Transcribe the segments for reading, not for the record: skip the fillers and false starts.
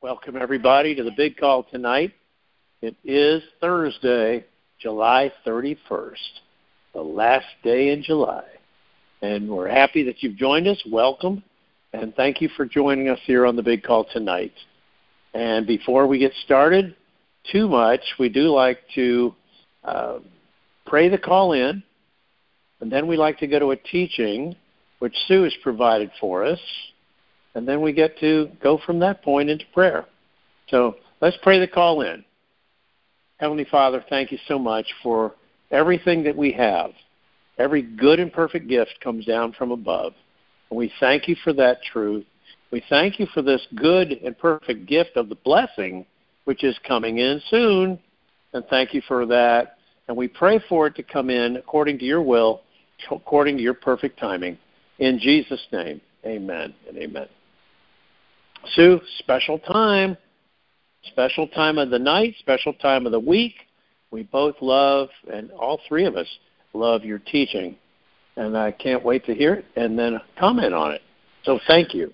Welcome, everybody, to the big call tonight. It is Thursday, July 31st, the last day in July. And we're happy that you've joined us. Welcome, and thank you for joining us here on the big call tonight. And before we get started too much, we do like to pray the call in, and then we like to go to a teaching, which Sue has provided for us. And then we get to go from that point into prayer. So let's pray the call in. Heavenly Father, thank you so much for everything that we have. Every good and perfect gift comes down from above. And we thank you for that truth. We thank you for this good and perfect gift of the blessing, which is coming in soon. And thank you for that. And we pray for it to come in according to your will, according to your perfect timing. In Jesus' name, amen and amen. Sue, special time of the night, special time of the week. We both love, and all three of us love your teaching, and I can't wait to hear it and then comment on it. So thank you.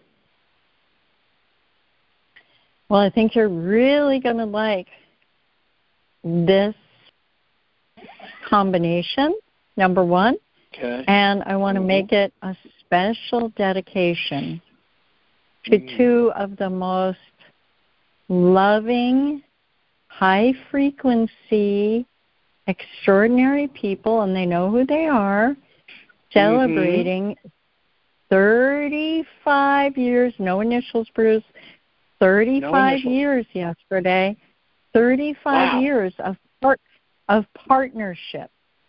Well, I think you're really going to like this combination, number one, okay. And I want to make it a special dedication to two of the most loving, high-frequency, extraordinary people, and they know who they are, celebrating 35 years, no initials, Bruce, 35 years yesterday, 35 years of partnership.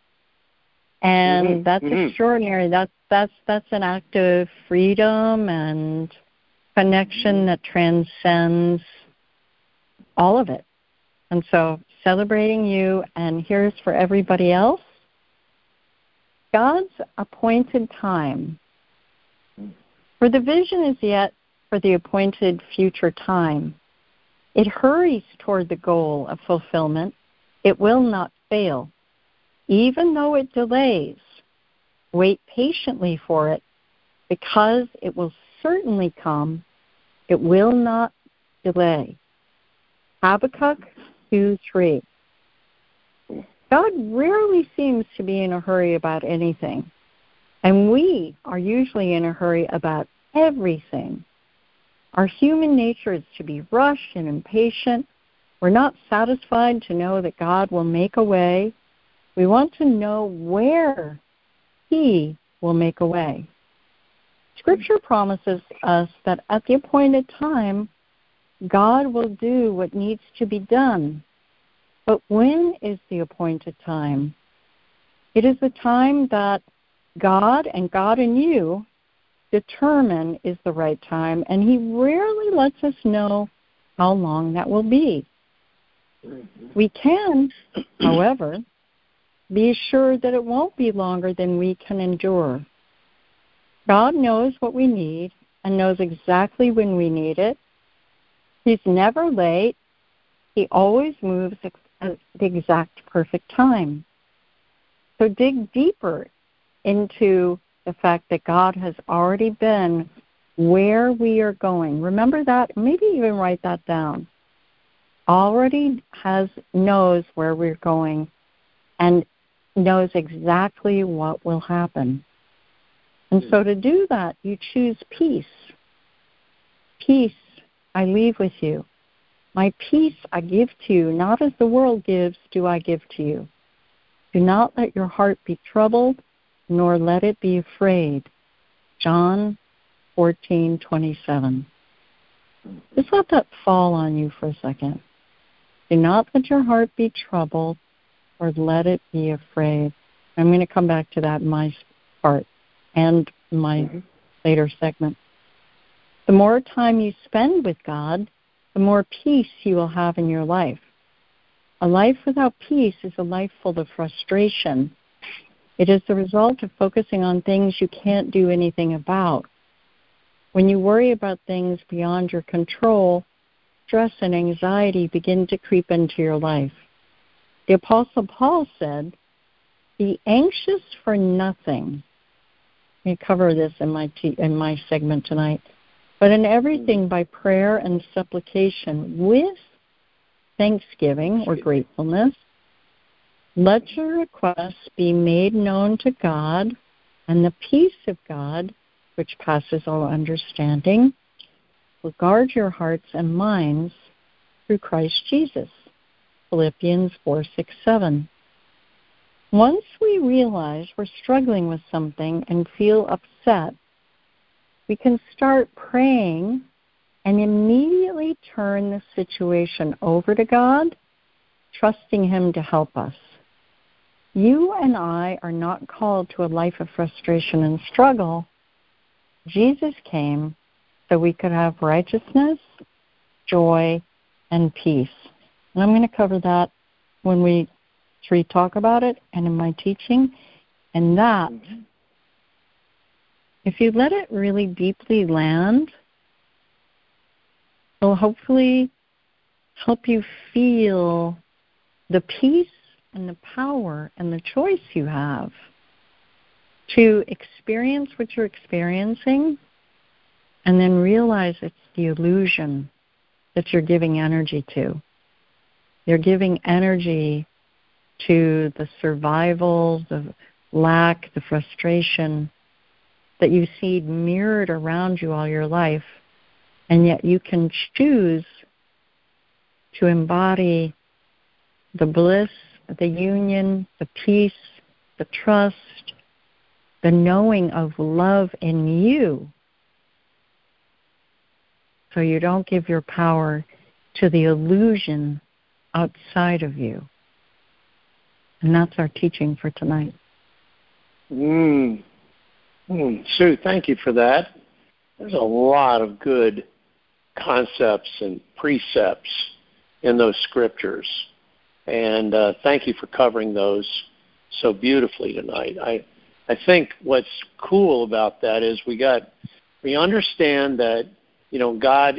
And that's extraordinary. That's an act of freedom and connection that transcends all of it. And so celebrating you, and here's for everybody else, God's appointed time. For the vision is yet for the appointed future time. It hurries toward the goal of fulfillment. It will not fail. Even though it delays, wait patiently for it, because it will certainly come. It will not delay. Habakkuk 2:3. God rarely seems to be in a hurry about anything, and we are usually in a hurry about everything. Our human nature is to be rushed and impatient. We're not satisfied to know that God will make a way. We want to know where He will make a way. Scripture promises us that at the appointed time, God will do what needs to be done. But when is the appointed time? It is the time that God and God in you determine is the right time, and He rarely lets us know how long that will be. We can, however, be assured that it won't be longer than we can endure. God knows what we need and knows exactly when we need it. He's never late. He always moves at the exact perfect time. So dig deeper into the fact that God has already been where we are going. Remember that. Maybe even write that down. Already knows where we're going and knows exactly what will happen. And so to do that, you choose peace. Peace I leave with you. My peace I give to you, not as the world gives do I give to you. Do not let your heart be troubled, nor let it be afraid. John 14:27. Just let that fall on you for a second. Do not let your heart be troubled, or let it be afraid. I'm going to come back to that in my part and my later segment. The more time you spend with God, the more peace you will have in your life. A life without peace is a life full of frustration. It is the result of focusing on things you can't do anything about. When you worry about things beyond your control, stress and anxiety begin to creep into your life. The Apostle Paul said, "Be anxious for nothing." Let me cover this in my segment tonight. But in everything by prayer and supplication with thanksgiving or gratefulness, let your requests be made known to God, and the peace of God, which passes all understanding, will guard your hearts and minds through Christ Jesus. Philippians 4:6-7. Once we realize we're struggling with something and feel upset, we can start praying and immediately turn the situation over to God, trusting Him to help us. You and I are not called to a life of frustration and struggle. Jesus came so we could have righteousness, joy, and peace. And I'm going to cover that when we talk about it and in my teaching. And that, if you let it really deeply land, will hopefully help you feel the peace and the power and the choice you have to experience what you're experiencing and then realize it's the illusion that you're giving energy to. You're giving energy to the survival, the lack, the frustration that you see mirrored around you all your life, and yet you can choose to embody the bliss, the union, the peace, the trust, the knowing of love in you, so you don't give your power to the illusion outside of you. And that's our teaching for tonight. Sue, thank you for that. There's a lot of good concepts and precepts in those scriptures. And thank you for covering those so beautifully tonight. I think what's cool about that is we understand that, God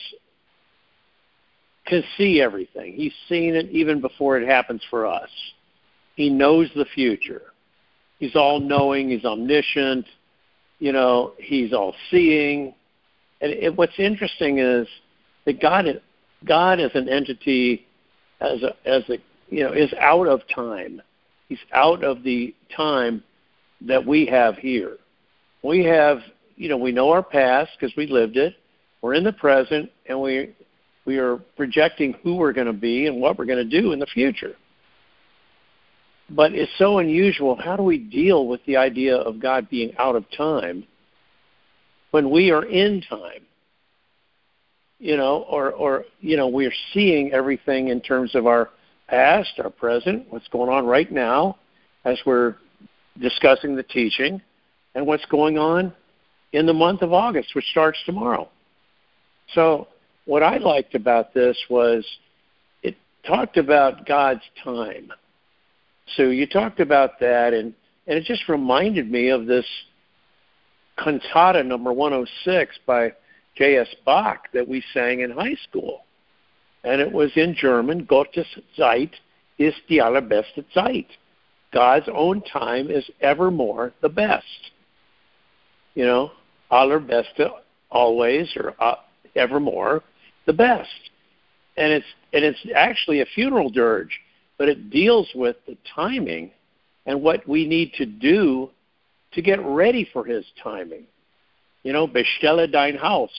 can see everything. He's seen it even before it happens for us. He knows the future. He's all-knowing. He's omniscient. He's all-seeing. And what's interesting is that God as an entity, is out of time. He's out of the time that we have here. We have, we know our past because we lived it. We're in the present, and we are projecting who we're going to be and what we're going to do in the future. But it's so unusual. How do we deal with the idea of God being out of time when we are in time? We're seeing everything in terms of our past, our present, what's going on right now as we're discussing the teaching, and what's going on in the month of August, which starts tomorrow. So what I liked about this was it talked about God's time. So you talked about that, and it just reminded me of this cantata number 106 by J.S. Bach that we sang in high school. And it was in German, Gottes Zeit ist die allerbeste Zeit. God's own time is evermore the best. Allerbeste, always, or evermore the best. And it's actually a funeral dirge, but it deals with the timing and what we need to do to get ready for His timing. Bestelle dein Haus,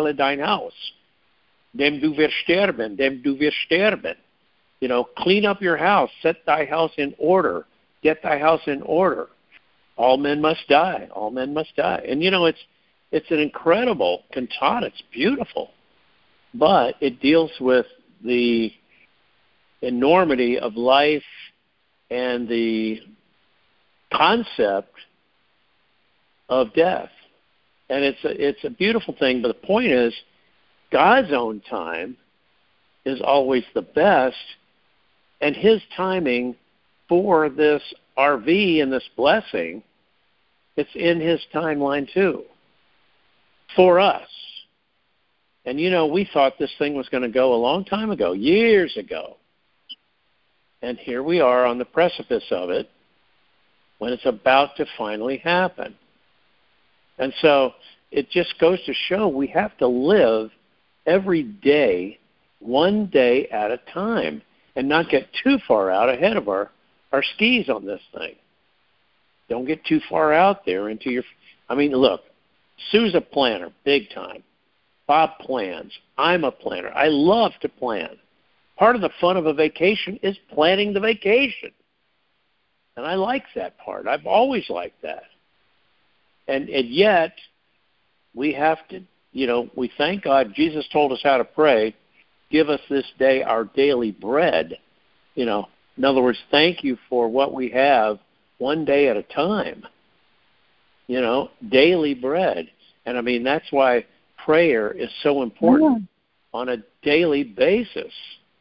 dem du wirst sterben. Clean up your house, set thy house in order, get thy house in order. All men must die, And it's an incredible cantata. It's beautiful. But it deals with the enormity of life and the concept of death. And it's a beautiful thing, but the point is, God's own time is always the best, and His timing for this RV and this blessing, it's in His timeline too, for us. And we thought this thing was going to go a long time ago, years ago. And here we are on the precipice of it when it's about to finally happen. And so it just goes to show we have to live every day, one day at a time, and not get too far out ahead of our skis on this thing. Don't get too far out there into your... I mean, look, Sue's a planner, big time. Bob plans. I'm a planner. I love to plan. Part of the fun of a vacation is planning the vacation. And I like that part. I've always liked that. And yet, we have to, we thank God. Jesus told us how to pray. Give us this day our daily bread. In other words, thank you for what we have one day at a time. Daily bread. And I mean, that's why prayer is so important on a daily basis,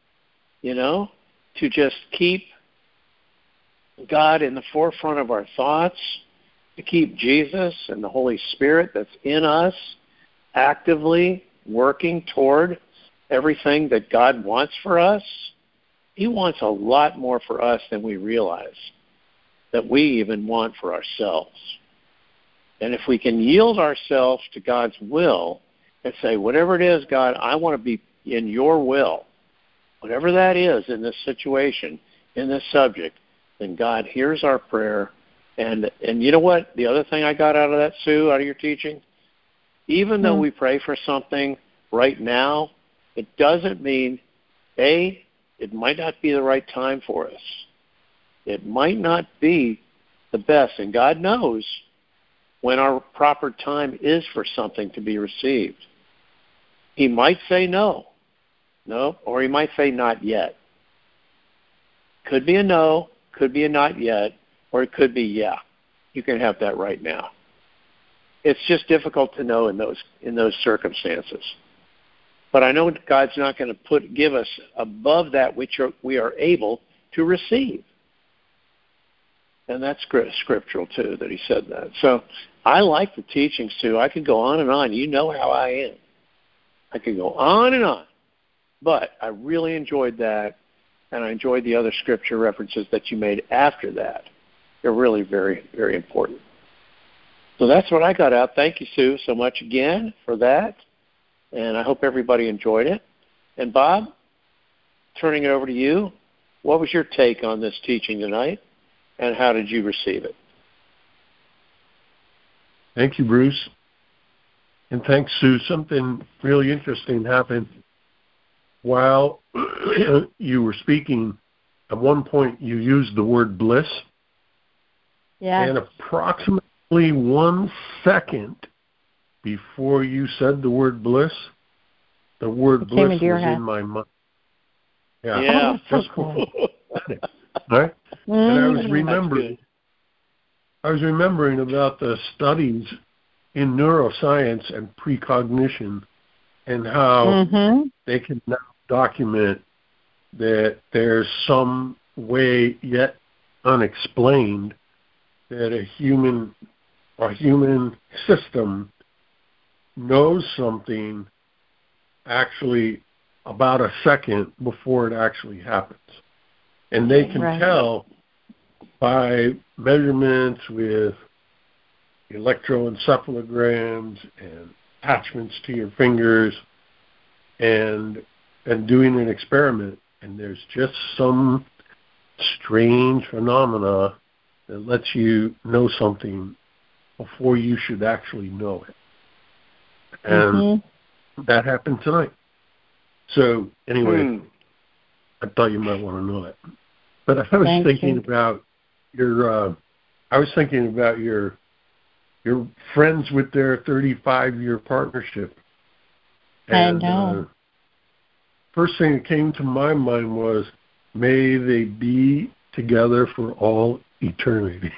to just keep God in the forefront of our thoughts, to keep Jesus and the Holy Spirit that's in us actively working toward everything that God wants for us. He wants a lot more for us than we realize, that we even want for ourselves. And if we can yield ourselves to God's will and say, whatever it is, God, I want to be in your will, whatever that is in this situation, in this subject, then God hears our prayer. And you know what? The other thing I got out of that, Sue, out of your teaching, even though we pray for something right now, it doesn't mean, it might not be the right time for us. It might not be the best. And God knows when our proper time is for something to be received. He might say no, or he might say not yet. Could be a no, could be a not yet, or it could be yeah. You can have that right now. It's just difficult to know in those circumstances. But I know God's not going to give us above that which we are able to receive. And that's scriptural, too, that he said that. So I like the teaching, Sue. I could go on and on. You know how I am. I could go on and on. But I really enjoyed that, and I enjoyed the other scripture references that you made after that. They're really very, very important. So that's what I got out. Thank you, Sue, so much again for that. And I hope everybody enjoyed it. And Bob, turning it over to you, what was your take on this teaching tonight, and how did you receive it? Thank you, Bruce. And thanks, Sue. Something really interesting happened while you were speaking. At one point, you used the word bliss. Yes. And approximately 1 second before you said the word bliss, the word bliss was in my mind. Yeah. Just before. Right? And I was remembering about the studies in neuroscience and precognition and how they can now document that there's some way yet unexplained that a human system knows something actually about a second before it actually happens. And they can tell by measurements with electroencephalograms and attachments to your fingers and doing an experiment. And there's just some strange phenomena that lets you know something before you should actually know it. And that happened tonight. So anyway, I thought you might want to know that. But I was thinking about your friends with their 35-year partnership. And, I know. First thing that came to my mind was, may they be together for all eternity.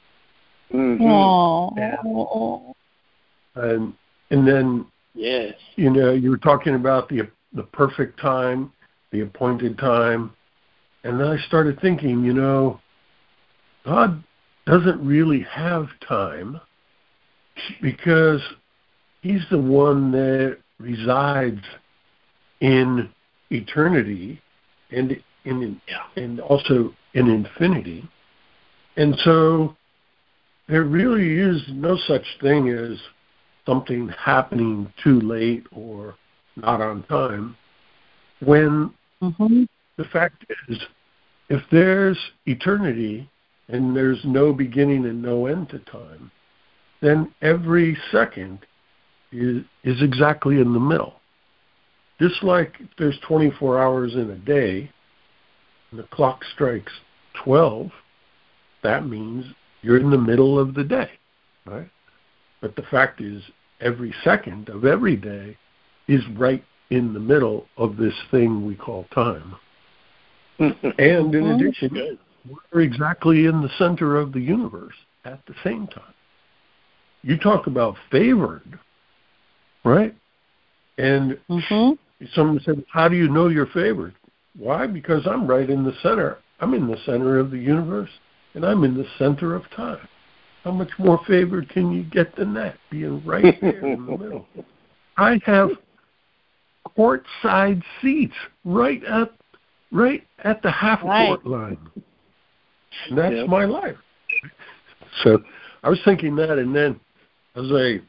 Aww. And then, yes, you were talking about the perfect time, the appointed time, and then I started thinking, God doesn't really have time because he's the one that resides in eternity and also in infinity. And so there really is no such thing as something happening too late or not on time, when the fact is, if there's eternity and there's no beginning and no end to time, then every second is exactly in the middle. Just like if there's 24 hours in a day, and the clock strikes 12, that means you're in the middle of the day, right? But the fact is, every second of every day is right in the middle of this thing we call time. And in addition, we're exactly in the center of the universe at the same time. You talk about favored, right? And someone said, how do you know you're favored? Why? Because I'm right in the center. I'm in the center of the universe, and I'm in the center of time. How much more favored can you get than that, being right there in the middle? I have courtside seats right at the half-court line. And that's my life. So I was thinking that, and then I was like,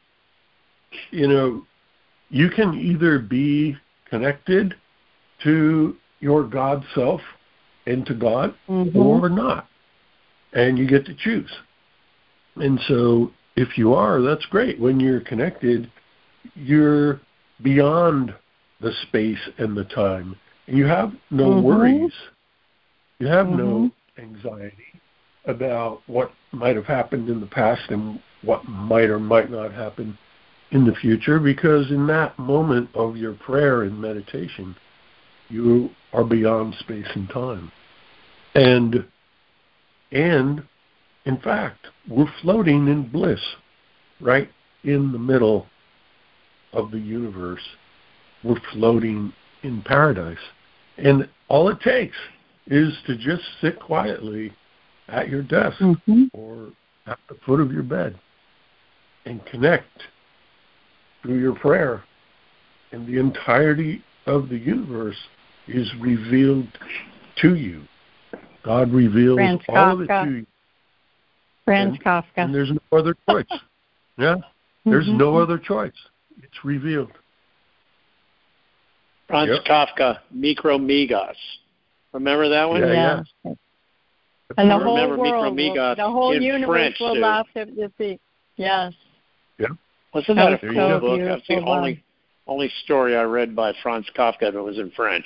you can either be connected to your God self and to God or not. And you get to choose. And so if you are, that's great. When you're connected, you're beyond the space and the time. You have no worries. You have no anxiety about what might have happened in the past and what might or might not happen in the future, because in that moment of your prayer and meditation, you are beyond space and time. And in fact, we're floating in bliss right in the middle of the universe. We're floating in paradise. And all it takes is to just sit quietly at your desk or at the foot of your bed and connect through your prayer. And the entirety of the universe is revealed to you. God reveals all of it to you. Franz Kafka. And there's no other choice. Yeah? There's no other choice. It's revealed. Franz Kafka, Mikromigos. Remember that one? Yeah. And the whole world, the whole universe will laugh at your feet. Yes. Yeah. Wasn't that a cool book? That's the only story I read by Franz Kafka that was in French.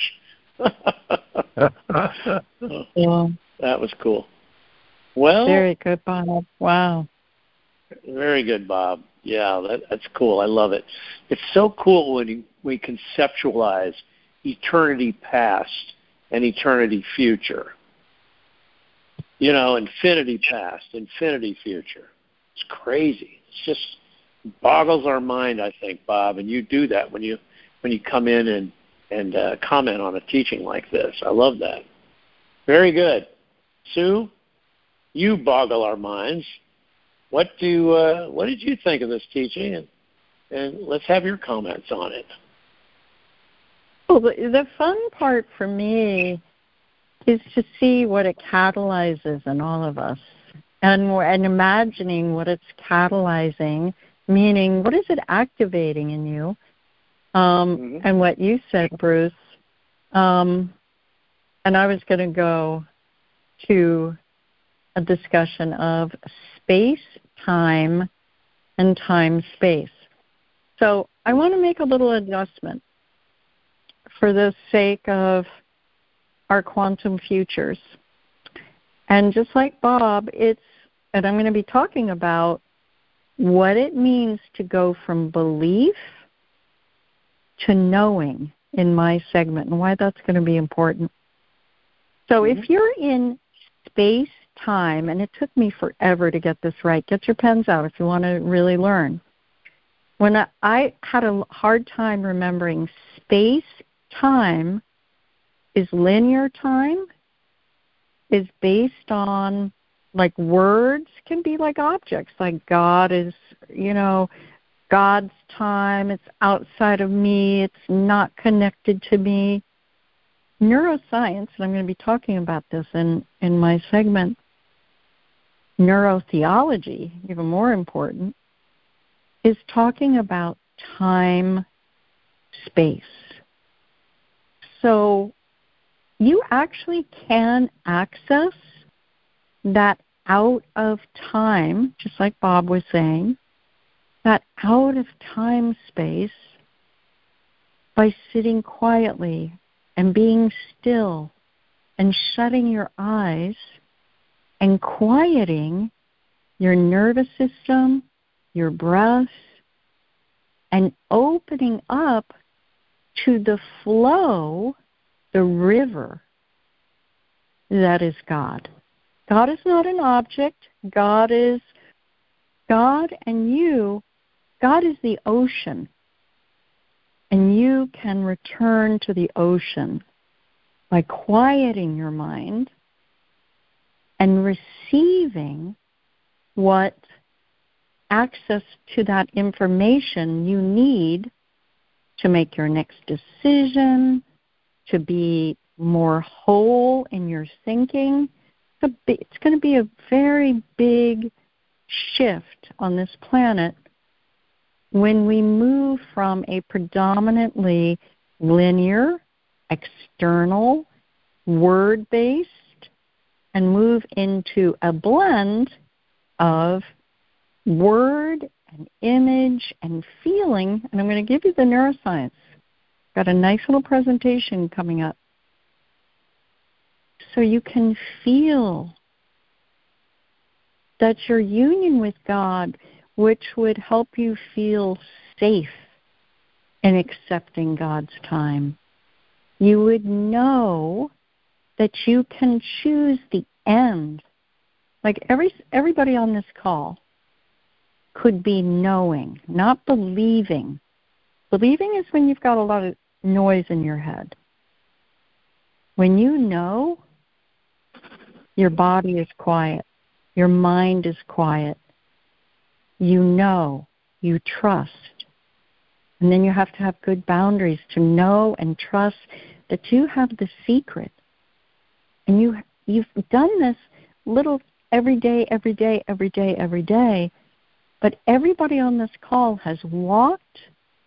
That was cool. Well, very good, Bob. Wow. Very good, Bob. Yeah, that's cool. I love it. It's so cool when we conceptualize eternity past and eternity future. Infinity past, infinity future. It's crazy. It's just boggles our mind, I think, Bob. And you do that when you come in and comment on a teaching like this. I love that. Very good. Sue, you boggle our minds. What did you think of this teaching? And let's have your comments on it. Well, the fun part for me is to see what it catalyzes in all of us, and imagining what it's catalyzing, meaning what is it activating in you, and what you said, Bruce. And I was going to go to a discussion of space, time, and time-space. So I want to make a little adjustment for the sake of our quantum futures. And just like Bob, and I'm going to be talking about what it means to go from belief to knowing in my segment and why that's going to be important. So if you're in space, time, and it took me forever to get this right. Get your pens out if you want to really learn. When I had a hard time remembering space, time is linear time, is based on, like, words can be like objects, like God is, God's time, it's outside of me, it's not connected to me. Neuroscience, and I'm going to be talking about this in my segment, neurotheology, even more important, is talking about time, space. So you actually can access that out of time, just like Bob was saying, that out of time space by sitting quietly and being still and shutting your eyes and quieting your nervous system, your breath, and opening up to the flow, the river that is God. God is not an object. God is God, and you, God is the ocean. And you can return to the ocean by quieting your mind and receiving what access to that information you need to make your next decision, to be more whole in your thinking. It's going to be a very big shift on this planet when we move from a predominantly linear, external, word-based, and move into a blend of word and image and feeling. And I'm going to give you the neuroscience. Got a nice little presentation coming up. So you can feel that your union with God, which would help you feel safe in accepting God's time, you would know that you can choose the end. Like everybody on this call could be knowing, not believing. Believing is when you've got a lot of noise in your head. When you know, your body is quiet. Your mind is quiet. You know, you trust. And then you have to have good boundaries to know and trust that you have the secret. And you've done this little every day, every day, every day, every day. But everybody on this call has walked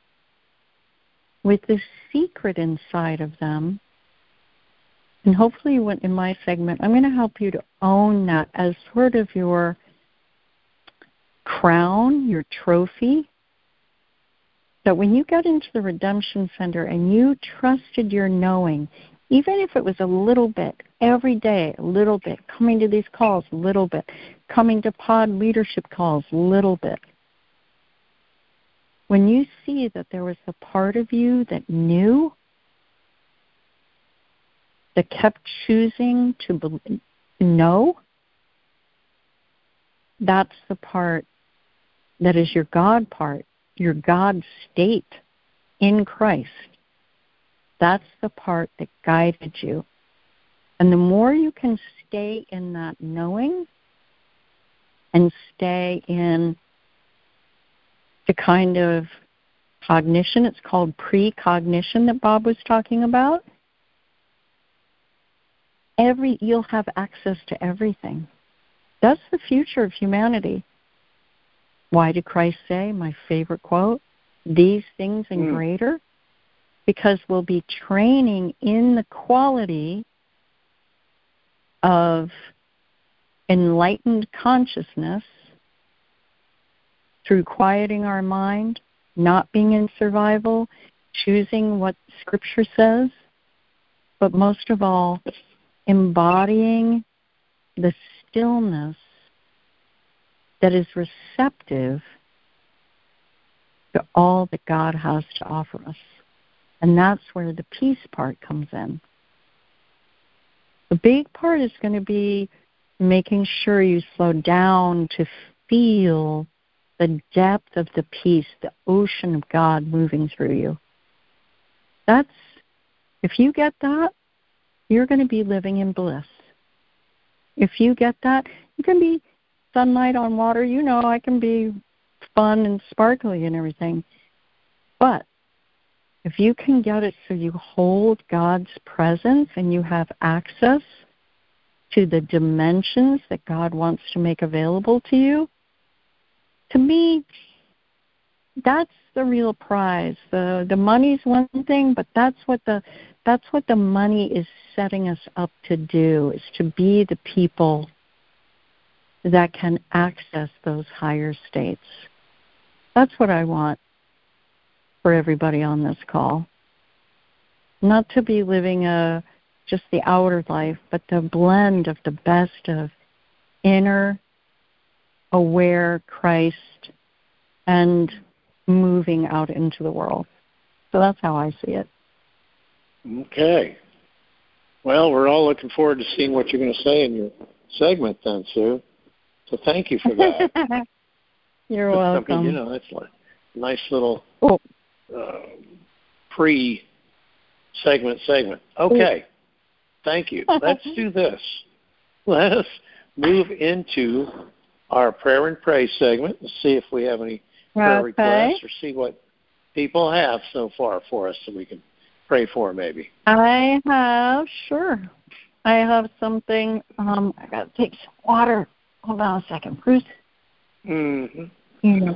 with this secret inside of them. And hopefully in my segment, I'm going to help you to own that as sort of your crown, your trophy. That when you got into the Redemption Center and you trusted your knowing, even if it was a little bit, every day, a little bit, coming to these calls, a little bit, coming to pod leadership calls, a little bit. When you see that there was a part of you that knew, that kept choosing to know, that's the part that is your God part, your God state in Christ. That's the part that guided you. And the more you can stay in that knowing and stay in the kind of cognition, it's called precognition that Bob was talking about, you'll have access to everything. That's the future of humanity. Why did Christ say, my favorite quote, these things and greater? Because we'll be training in the quality of enlightened consciousness through quieting our mind, not being in survival, choosing what Scripture says, but most of all, embodying the stillness that is receptive to all that God has to offer us. And that's where the peace part comes in. The big part is going to be making sure you slow down to feel the depth of the peace, the ocean of God moving through you. If you get that, you're going to be living in bliss. If you get that, you can be sunlight on water. You know, I can be fun and sparkly and everything. But if you can get it so you hold God's presence and you have access to the dimensions that God wants to make available to you, to me, that's the real prize. The money's one thing, but that's what the money is setting us up to do, is to be the people that can access those higher states. That's what I want for everybody on this call. Not to be living just the outer life, but the blend of the best of inner, aware Christ and moving out into the world. So that's how I see it. Okay. Well, we're all looking forward to seeing what you're going to say in your segment then, Sue. So thank you for that. You're welcome. I mean, that's like a nice little pre-segment. Okay. Thank you. Let's do this. Let's move into our prayer and praise segment and see if we have any prayer requests or see what people have so far for us so we can pray for maybe. I have something. I got to take some water. Hold on a second, Bruce. Mm-hmm. Yeah.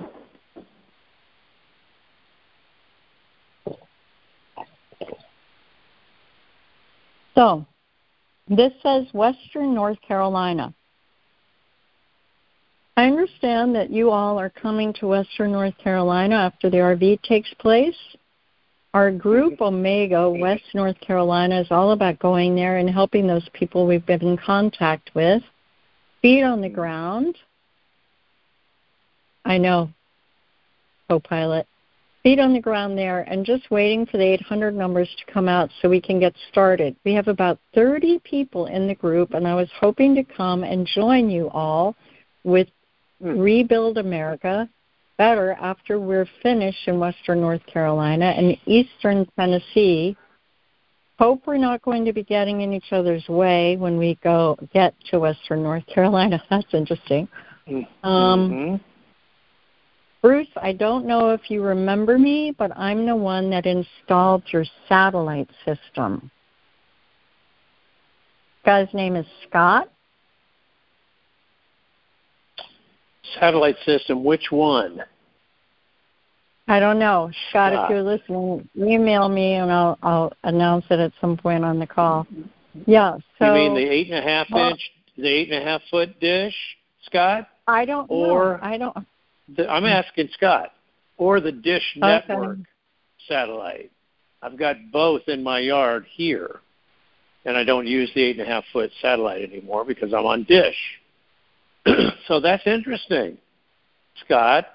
So, this says Western North Carolina. I understand that you all are coming to Western North Carolina after the RV takes place. Our group, Omega, West North Carolina, is all about going there and helping those people we've been in contact with. Feet on the ground. I know, co-pilot. Feet on the ground there and just waiting for the 800 numbers to come out so we can get started. We have about 30 people in the group, and I was hoping to come and join you all with Rebuild America Better after we're finished in Western North Carolina and Eastern Tennessee. Hope we're not going to be getting in each other's way when we get to Western North Carolina. That's interesting. Bruce, I don't know if you remember me, but I'm the one that installed your satellite system. The guy's name is Scott. Satellite system, which one? I don't know. Scott, if you're listening, email me and I'll announce it at some point on the call. Yeah. So, you mean the 8.5 inch, the 8.5 foot dish, Scott? I don't know. I don't. I'm asking Scott. Or the Dish Network satellite. I've got both in my yard here, and I don't use the 8.5 foot satellite anymore because I'm on Dish. So that's interesting, Scott.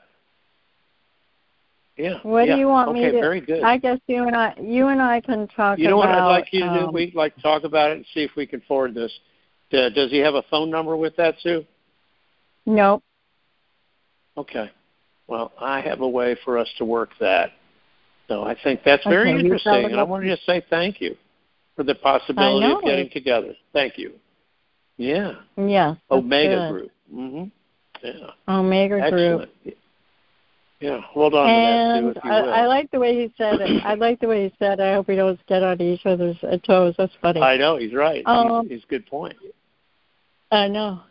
Yeah. What do you want me to? Okay, very good. I guess you and I can talk. You know about, what I'd like you to do? We'd like to talk about it and see if we can forward this. Does he have a phone number with that, Sue? Nope. Okay. Well, I have a way for us to work that. So I think that's very interesting, and I want to just say thank you for the possibility of getting together. Thank you. Yeah. Yeah. Omega Group. Mm-hmm. Yeah. Omega Group. Yeah. Hold on to that, Sue, if you will. I like the way he said it. I like the way he said, I hope we don't get on each other's toes. That's funny. I know. He's right. He's a good point. I know.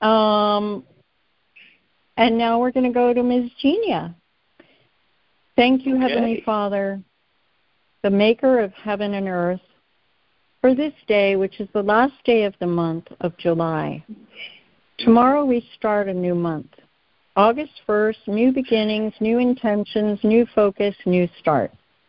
And now we're going to go to Ms. Genia. Thank you, Heavenly Father, the maker of heaven and earth, for this day, which is the last day of the month of July. Tomorrow we start a new month. August 1st, new beginnings, new intentions, new focus, new start.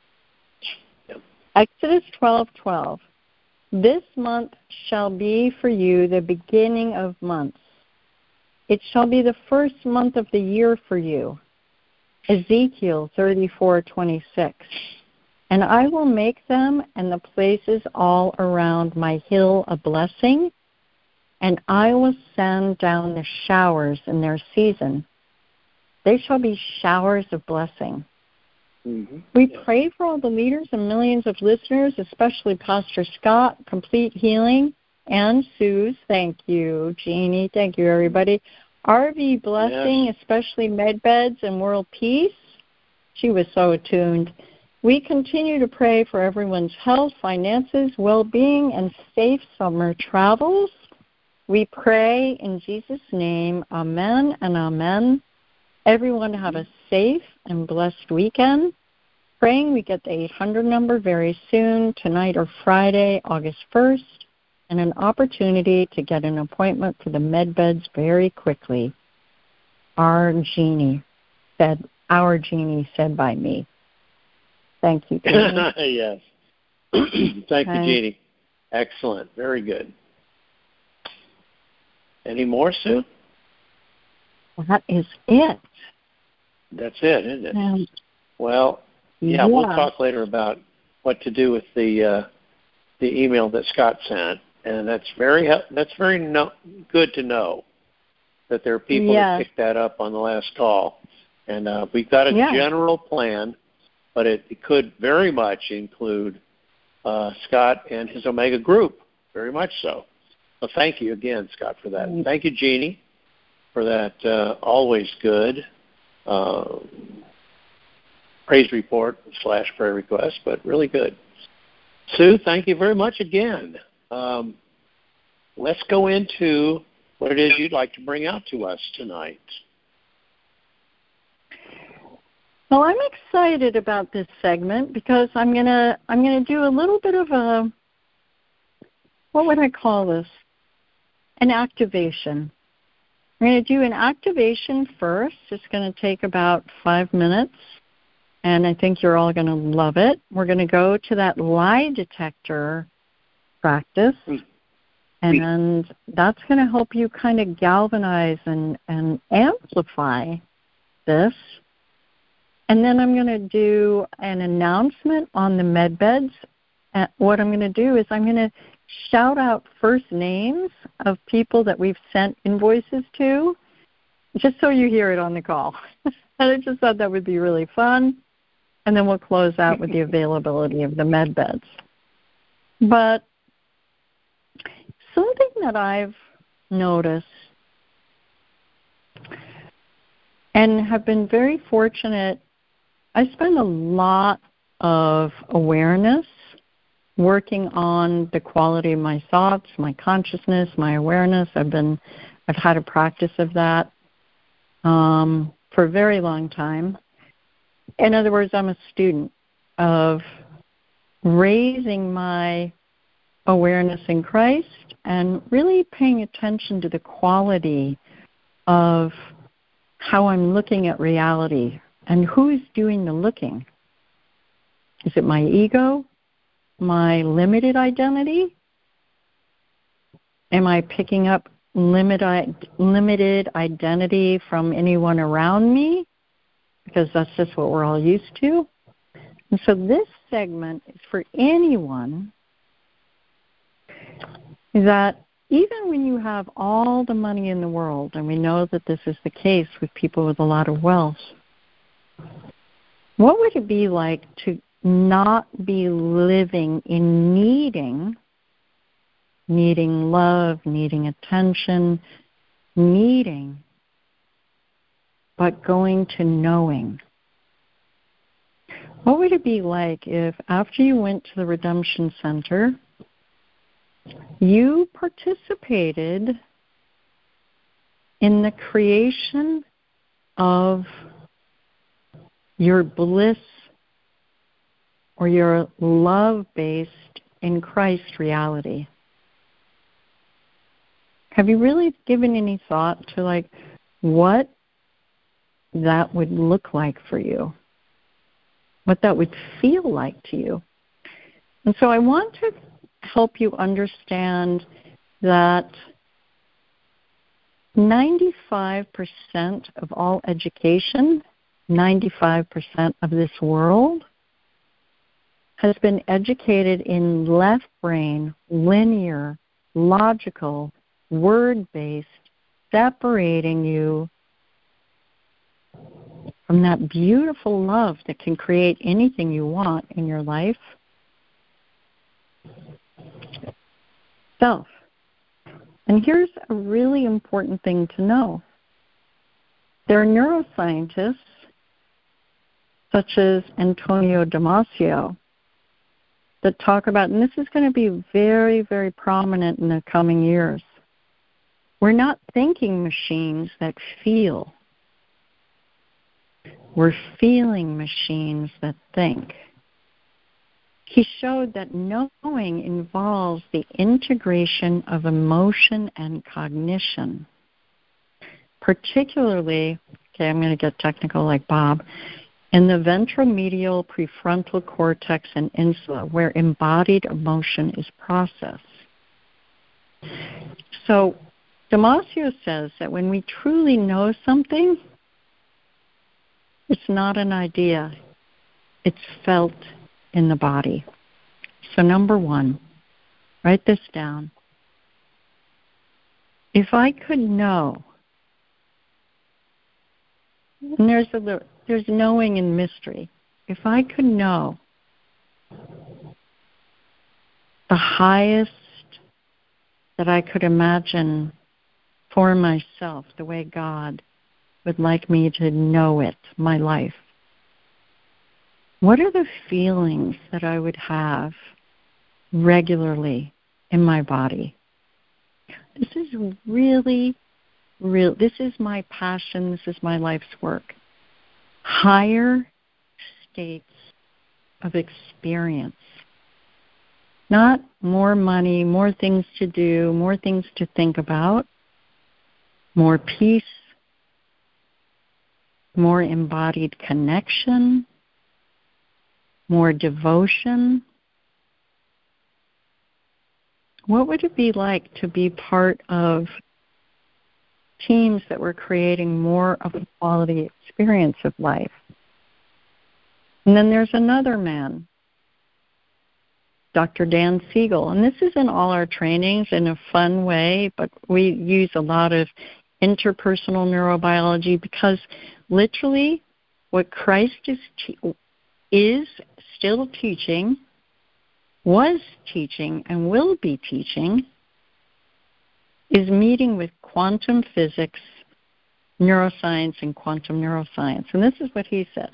Exodus 12:12. This month shall be for you the beginning of months. It shall be the first month of the year for you. Ezekiel 34:26. And I will make them and the places all around my hill a blessing, and I will send down the showers in their season. They shall be showers of blessing. Mm-hmm. We pray for all the leaders and millions of listeners, especially Pastor Scott, complete healing, and Sue's. Thank you, Jeannie. Thank you, everybody. RV blessing, especially medbeds and world peace. She was so attuned. We continue to pray for everyone's health, finances, well-being, and safe summer travels. We pray in Jesus' name, amen and amen. Everyone have a safe and blessed weekend. Praying we get the 800 number very soon, tonight or Friday, August 1st, and an opportunity to get an appointment for the med beds very quickly. Our genie said by me. Thank you, Jeannie. Yes. Thank you, Jeannie. Excellent. Very good. Any more, Sue? That is it. That's it, isn't it? Well, yeah, we'll talk later about what to do with the email that Scott sent, and that's very good to know that there are people that picked that up on the last call, and we've got a general plan, but it could very much include Scott and his Omega group, very much so. So thank you again, Scott, for that. Thank you, Jeannie, for that always good praise report / prayer request, but really good. Sue, thank you very much again. Let's go into what it is you'd like to bring out to us tonight. Well, I'm excited about this segment because I'm gonna do a little bit of a, what would I call this? An activation. I'm going to do an activation first. It's going to take about 5 minutes, and I think you're all going to love it. We're going to go to that lie detector practice, and that's going to help you kind of galvanize and amplify this. And then I'm going to do an announcement on the med beds. And what I'm going to do is I'm going to shout out first names of people that we've sent invoices to, just so you hear it on the call. And I just thought that would be really fun. And then we'll close out with the availability of the med beds. But something that I've noticed and have been very fortunate, I spend a lot of awareness working on the quality of my thoughts, my consciousness, my awareness. I've had a practice of that for a very long time. In other words, I'm a student of raising my awareness in Christ and really paying attention to the quality of how I'm looking at reality and who's doing the looking. Is it my ego? My limited identity? Am I picking up limited identity from anyone around me? Because that's just what we're all used to. And so this segment is for anyone that even when you have all the money in the world, and we know that this is the case with people with a lot of wealth, what would it be like to not be living in needing love, needing attention, but going to knowing? What would it be like if after you went to the Redemption Center, you participated in the creation of your bliss or your love-based in Christ reality? Have you really given any thought to what that would look like for you? What that would feel like to you? And so I want to help you understand that 95% of all education, 95% of this world has been educated in left brain, linear, logical, word-based, separating you from that beautiful love that can create anything you want in your life. Self. And here's a really important thing to know. There are neuroscientists, such as Antonio Damasio, that talk about, and this is going to be very, very prominent in the coming years, we're not thinking machines that feel. We're feeling machines that think. He showed that knowing involves the integration of emotion and cognition. Particularly, okay, I'm going to get technical like Bob, in the ventromedial prefrontal cortex and insula, where embodied emotion is processed. So, Damasio says that when we truly know something, it's not an idea. It's felt in the body. So number one, write this down. If I could know, and there's knowing in mystery. If I could know the highest that I could imagine for myself, the way God would like me to know it, my life, what are the feelings that I would have regularly in my body? This is really real. This is my passion. This is my life's work. Higher states of experience. Not more money, more things to do, more things to think about, more peace, more embodied connection, more devotion. What would it be like to be part of teams that were creating more of a quality experience of life? And then there's another man, Dr. Dan Siegel. And this is in all our trainings in a fun way, but we use a lot of interpersonal neurobiology because literally what Christ is still teaching, was teaching, and will be teaching is meeting with quantum physics, neuroscience, and quantum neuroscience. And this is what he says.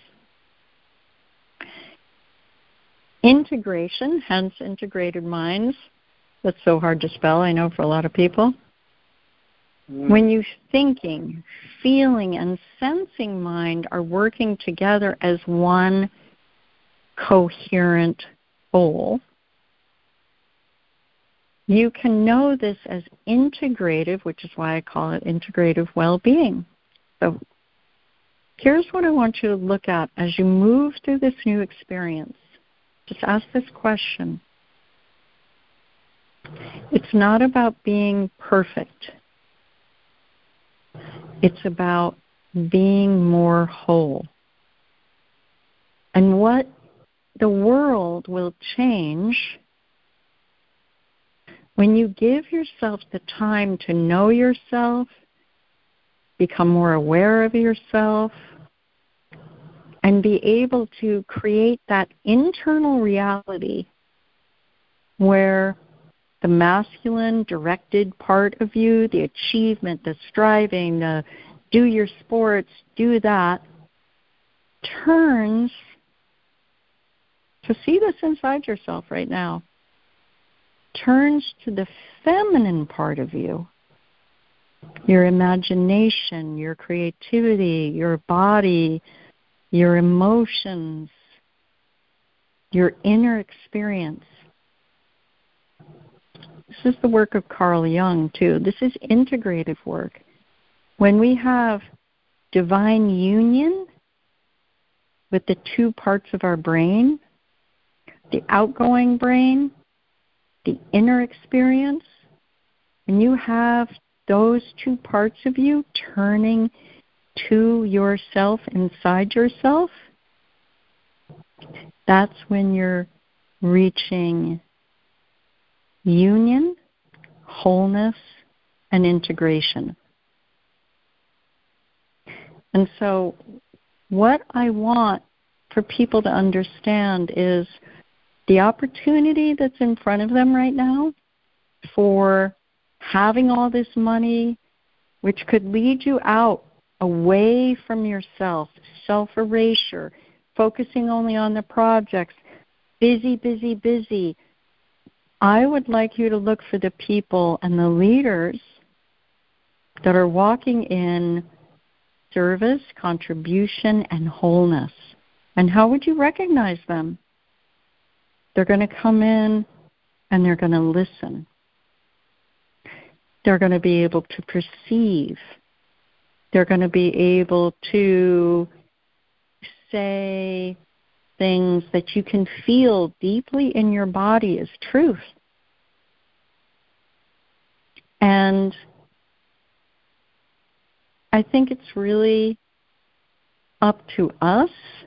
Integration, hence integrated minds. That's so hard to spell, I know, for a lot of people. When you thinking, feeling, and sensing mind are working together as one coherent whole, you can know this as integrative, which is why I call it integrative well-being. So here's what I want you to look at as you move through this new experience. Just ask this question. It's not about being perfect. It's about being more whole. And what the world will change when you give yourself the time to know yourself, become more aware of yourself, and be able to create that internal reality where the masculine directed part of you, the achievement, the striving, the do your sports, do that, turns to see this inside yourself right now, turns to the feminine part of you, your imagination, your creativity, your body, your emotions, your inner experience. This is the work of Carl Jung, too. This is integrative work. When we have divine union with the two parts of our brain, the outgoing brain, the inner experience, when you have those two parts of you turning to yourself inside yourself, that's when you're reaching union, wholeness, and integration. And so what I want for people to understand is the opportunity that's in front of them right now for having all this money, which could lead you out away from yourself, self-erasure, focusing only on the projects, busy, busy, busy. I would like you to look for the people and the leaders that are walking in service, contribution, and wholeness. And how would you recognize them? They're going to come in and they're going to listen. They're going to be able to perceive. They're going to be able to say things that you can feel deeply in your body as truth. And I think it's really up to us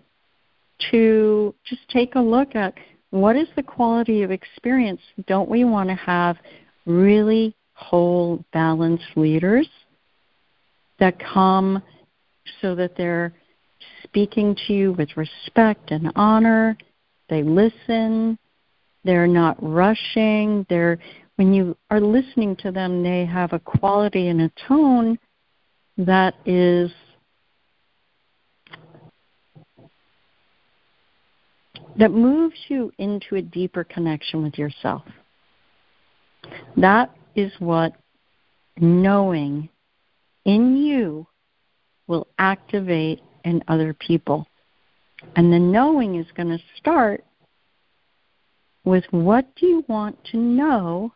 to just take a look at what is the quality of experience. Don't we want to have really whole, balanced leaders that come so that they're speaking to you with respect and honor, they listen, they're not rushing, when you are listening to them, they have a quality and a tone that moves you into a deeper connection with yourself. That is what knowing in you will activate in other people. And the knowing is going to start with, what do you want to know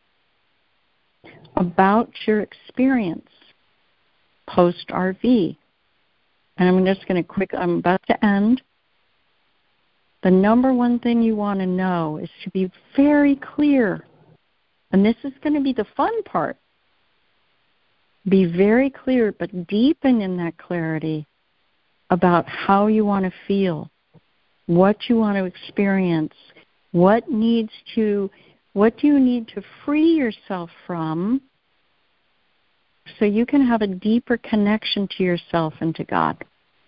about your experience post-RV? And I'm just going to I'm about to end. The number one thing you want to know is to be very clear. And this is going to be the fun part. Be very clear, but deepen in that clarity about how you want to feel, what you want to experience, what do you need to free yourself from so you can have a deeper connection to yourself and to God.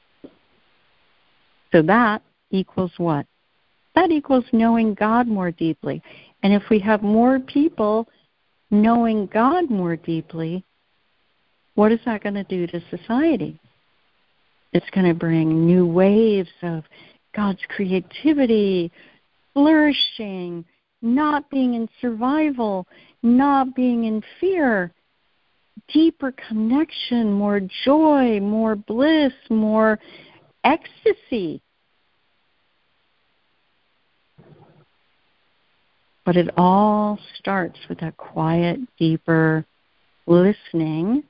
So that equals what? That equals knowing God more deeply. And if we have more people knowing God more deeply, what is that going to do to society? It's going to bring new waves of God's creativity, flourishing, not being in survival, not being in fear, deeper connection, more joy, more bliss, more ecstasy. But it all starts with that quiet, deeper listening,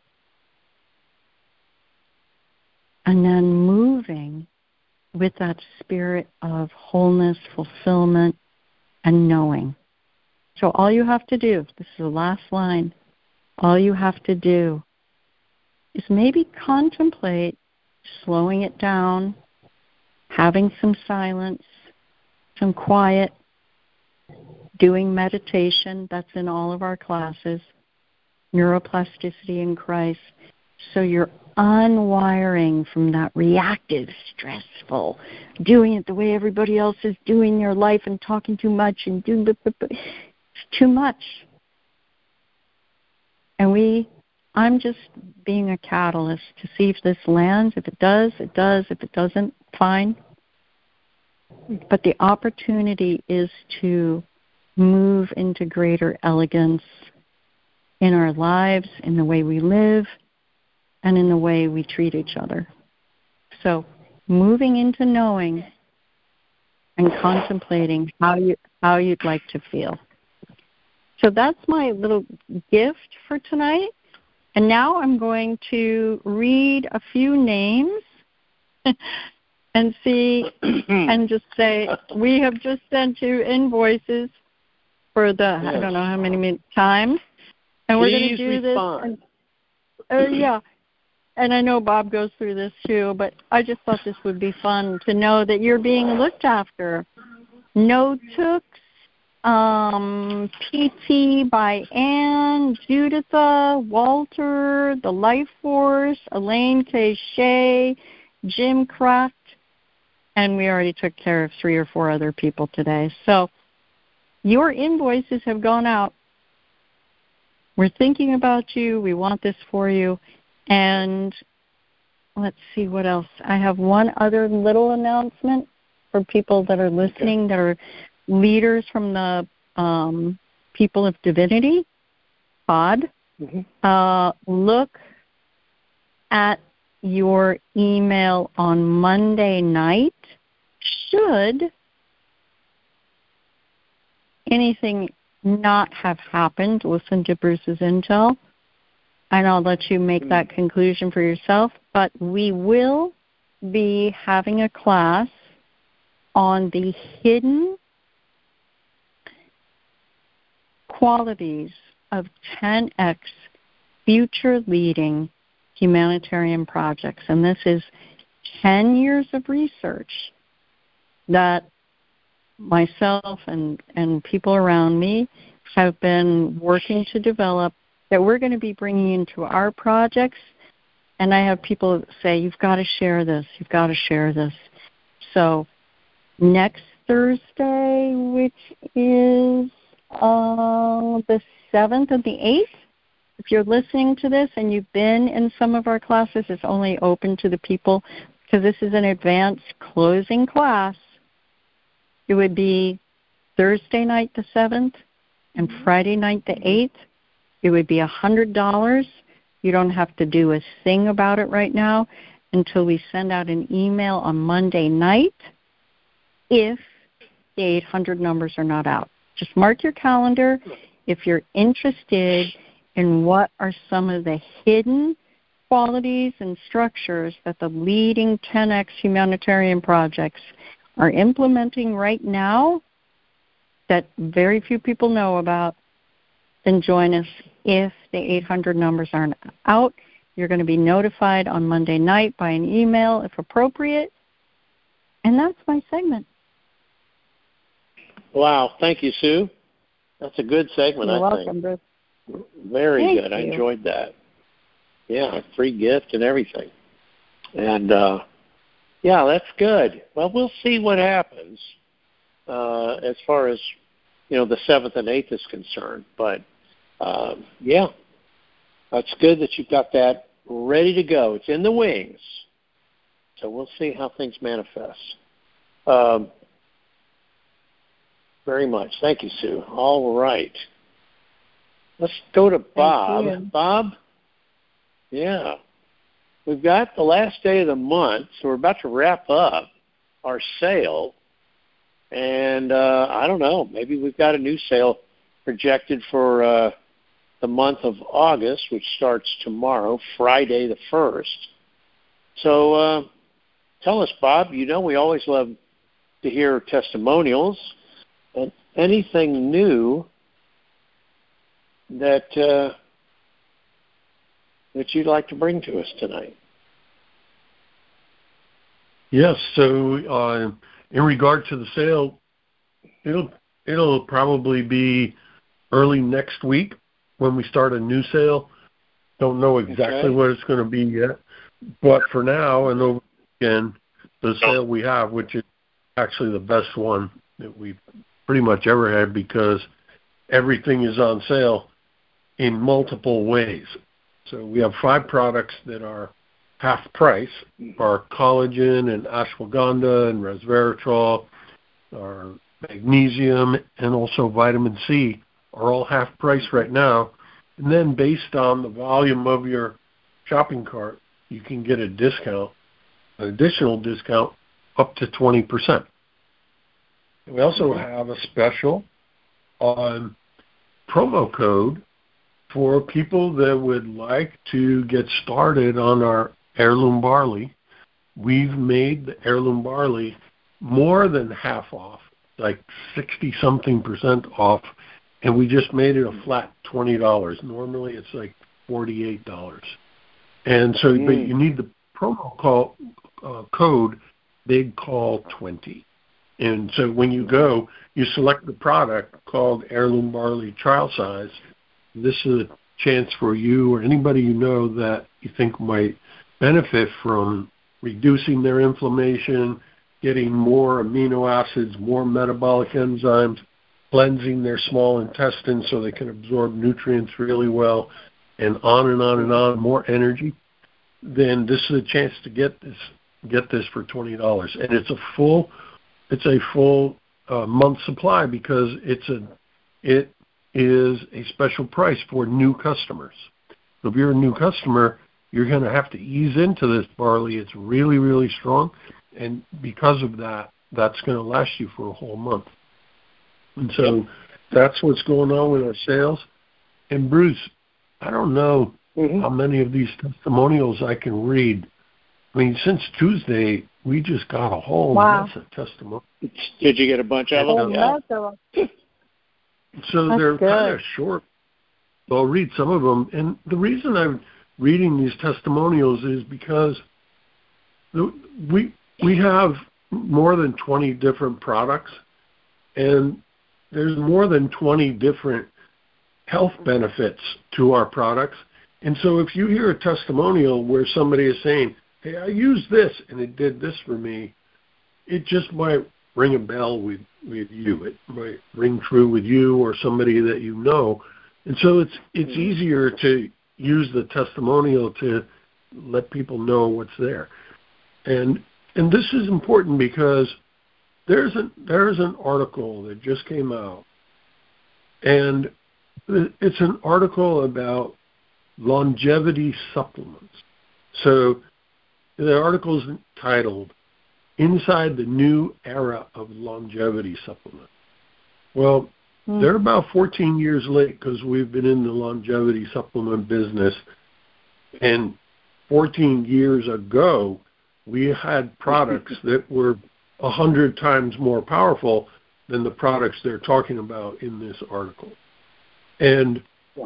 and then moving with that spirit of wholeness, fulfillment, and knowing. So all you have to do, this is the last line, all you have to do is maybe contemplate slowing it down, having some silence, some quiet, doing meditation. That's in all of our classes, neuroplasticity in Christ. So you're unwiring from that reactive, stressful, doing it the way everybody else is doing your life and talking too much and doing it's too much. And I'm just being a catalyst to see if this lands. If it does, it does. If it doesn't, fine. But the opportunity is to move into greater elegance in our lives, in the way we live, and in the way we treat each other. So moving into knowing and contemplating how you'd like to feel. So that's my little gift for tonight. And now I'm going to read a few names and see and just say, we have just sent you invoices for I don't know how many times. And we're going to do this. And, and I know Bob goes through this too, but I just thought this would be fun to know that you're being looked after. No Tooks, PT by Ann, Juditha, Walter, The Life Force, Elaine K. Shea, Jim Kraft, and we already took care of 3 or 4 other people today. So your invoices have gone out. We're thinking about you. We want this for you. And let's see what else. I have one other little announcement for people that are listening, that are leaders from the People of Divinity pod. Look at your email on Monday night should anything not have happened. Listen to Bruce's intel, and I'll let you make that conclusion for yourself. But we will be having a class on the hidden qualities of 10X future-leading humanitarian projects. And this is 10 years of research that myself and people around me have been working to develop that we're going to be bringing into our projects. And I have people say, you've got to share this. You've got to share this. So next Thursday, which is the 7th and the 8th, if you're listening to this and you've been in some of our classes, it's only open to the people because this is an advanced closing class. It would be Thursday night the 7th and Friday night the 8th. It would be $100. You don't have to do a thing about it right now until we send out an email on Monday night if the 800 numbers are not out. Just mark your calendar if you're interested in what are some of the hidden qualities and structures that the leading 10X humanitarian projects are implementing right now that very few people know about, then join us. If the 800 numbers aren't out, you're going to be notified on Monday night by an email if appropriate. And that's my segment. Wow. Thank you, Sue. That's a good segment, You're I welcome, think. Bruce. Very Thank good. you. I enjoyed that. Yeah, free gift and everything. And, yeah, that's good. Well, we'll see what happens as far as, the 7th and 8th is concerned. But, yeah, that's good that you've got that ready to go. It's in the wings. So we'll see how things manifest. Very much. Thank you, Sue. All right. Let's go to Bob. Bob? Yeah. We've got the last day of the month, so we're about to wrap up our sale. And I don't know, maybe we've got a new sale projected for the month of August, which starts tomorrow, Friday the 1st. So tell us, Bob, we always love to hear testimonials and anything new that you'd like to bring to us tonight. Yes, so in regard to the sale, it'll probably be early next week when we start a new sale. Don't know exactly what it's going to be yet, but for now and over again, the sale we have, which is actually the best one that we've pretty much ever had because everything is on sale in multiple ways. So we have 5 products that are half price. Our collagen and ashwagandha and resveratrol, our magnesium, and also vitamin C are all half price right now. And then based on the volume of your shopping cart, you can get an additional discount up to 20%. We also have a special on promo code for people that would like to get started on our heirloom barley. We've made the heirloom barley more than half off, like 60-something% off, and we just made it a flat $20. Normally it's like $48. And so but you need the promo code BIGCALL20. And so when you go, you select the product called Heirloom Barley Trial Size. This is a chance for you or anybody you know that you think might benefit from reducing their inflammation, getting more amino acids, more metabolic enzymes, cleansing their small intestine so they can absorb nutrients really well, and on and on and on, more energy. Then this is a chance to get this for $20, and it's a full month supply because it is a special price for new customers. So if you're a new customer, you're going to have to ease into this barley. It's really, really strong. And because of that, that's going to last you for a whole month. And so that's what's going on with our sales. And Bruce, I don't know how many of these testimonials I can read. I mean, since Tuesday, we just got a whole mess of testimonials. Did you get a bunch of them? Yeah. So they're kind of short. So I'll read some of them. And the reason I'm reading these testimonials is because we have more than 20 different products, and there's more than 20 different health benefits to our products. And so if you hear a testimonial where somebody is saying, hey, I used this and it did this for me, it just might ring a bell with you. It might ring true with you or somebody that you know. And so it's easier to use the testimonial to let people know what's there. And this is important because there's an article that just came out, and it's an article about longevity supplements. So the article is titled, Inside the New Era of Longevity Supplements. Well, they're about 14 years late because we've been in the longevity supplement business, and 14 years ago, we had products that were 100 times more powerful than the products they're talking about in this article. And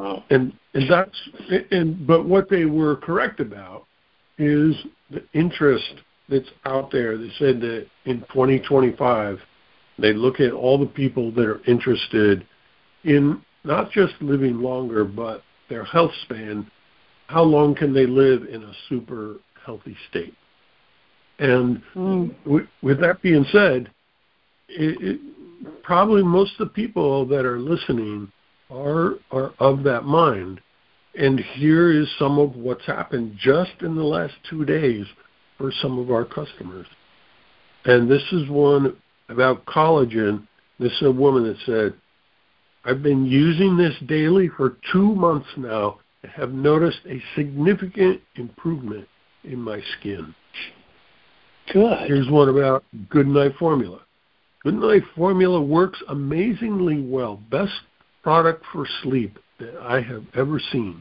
but what they were correct about is the interest that's out there. They said that in 2025, they look at all the people that are interested in not just living longer, but their health span. How long can they live in a super healthy state? And with that being said, probably most of the people that are listening are of that mind. And here is some of what's happened just in the last 2 days for some of our customers. And this is one about collagen. This is a woman that said, I've been using this daily for 2 months now and have noticed a significant improvement in my skin. Good. Here's one about Good Night Formula. Good Night Formula works amazingly well. Best product for sleep that I have ever seen.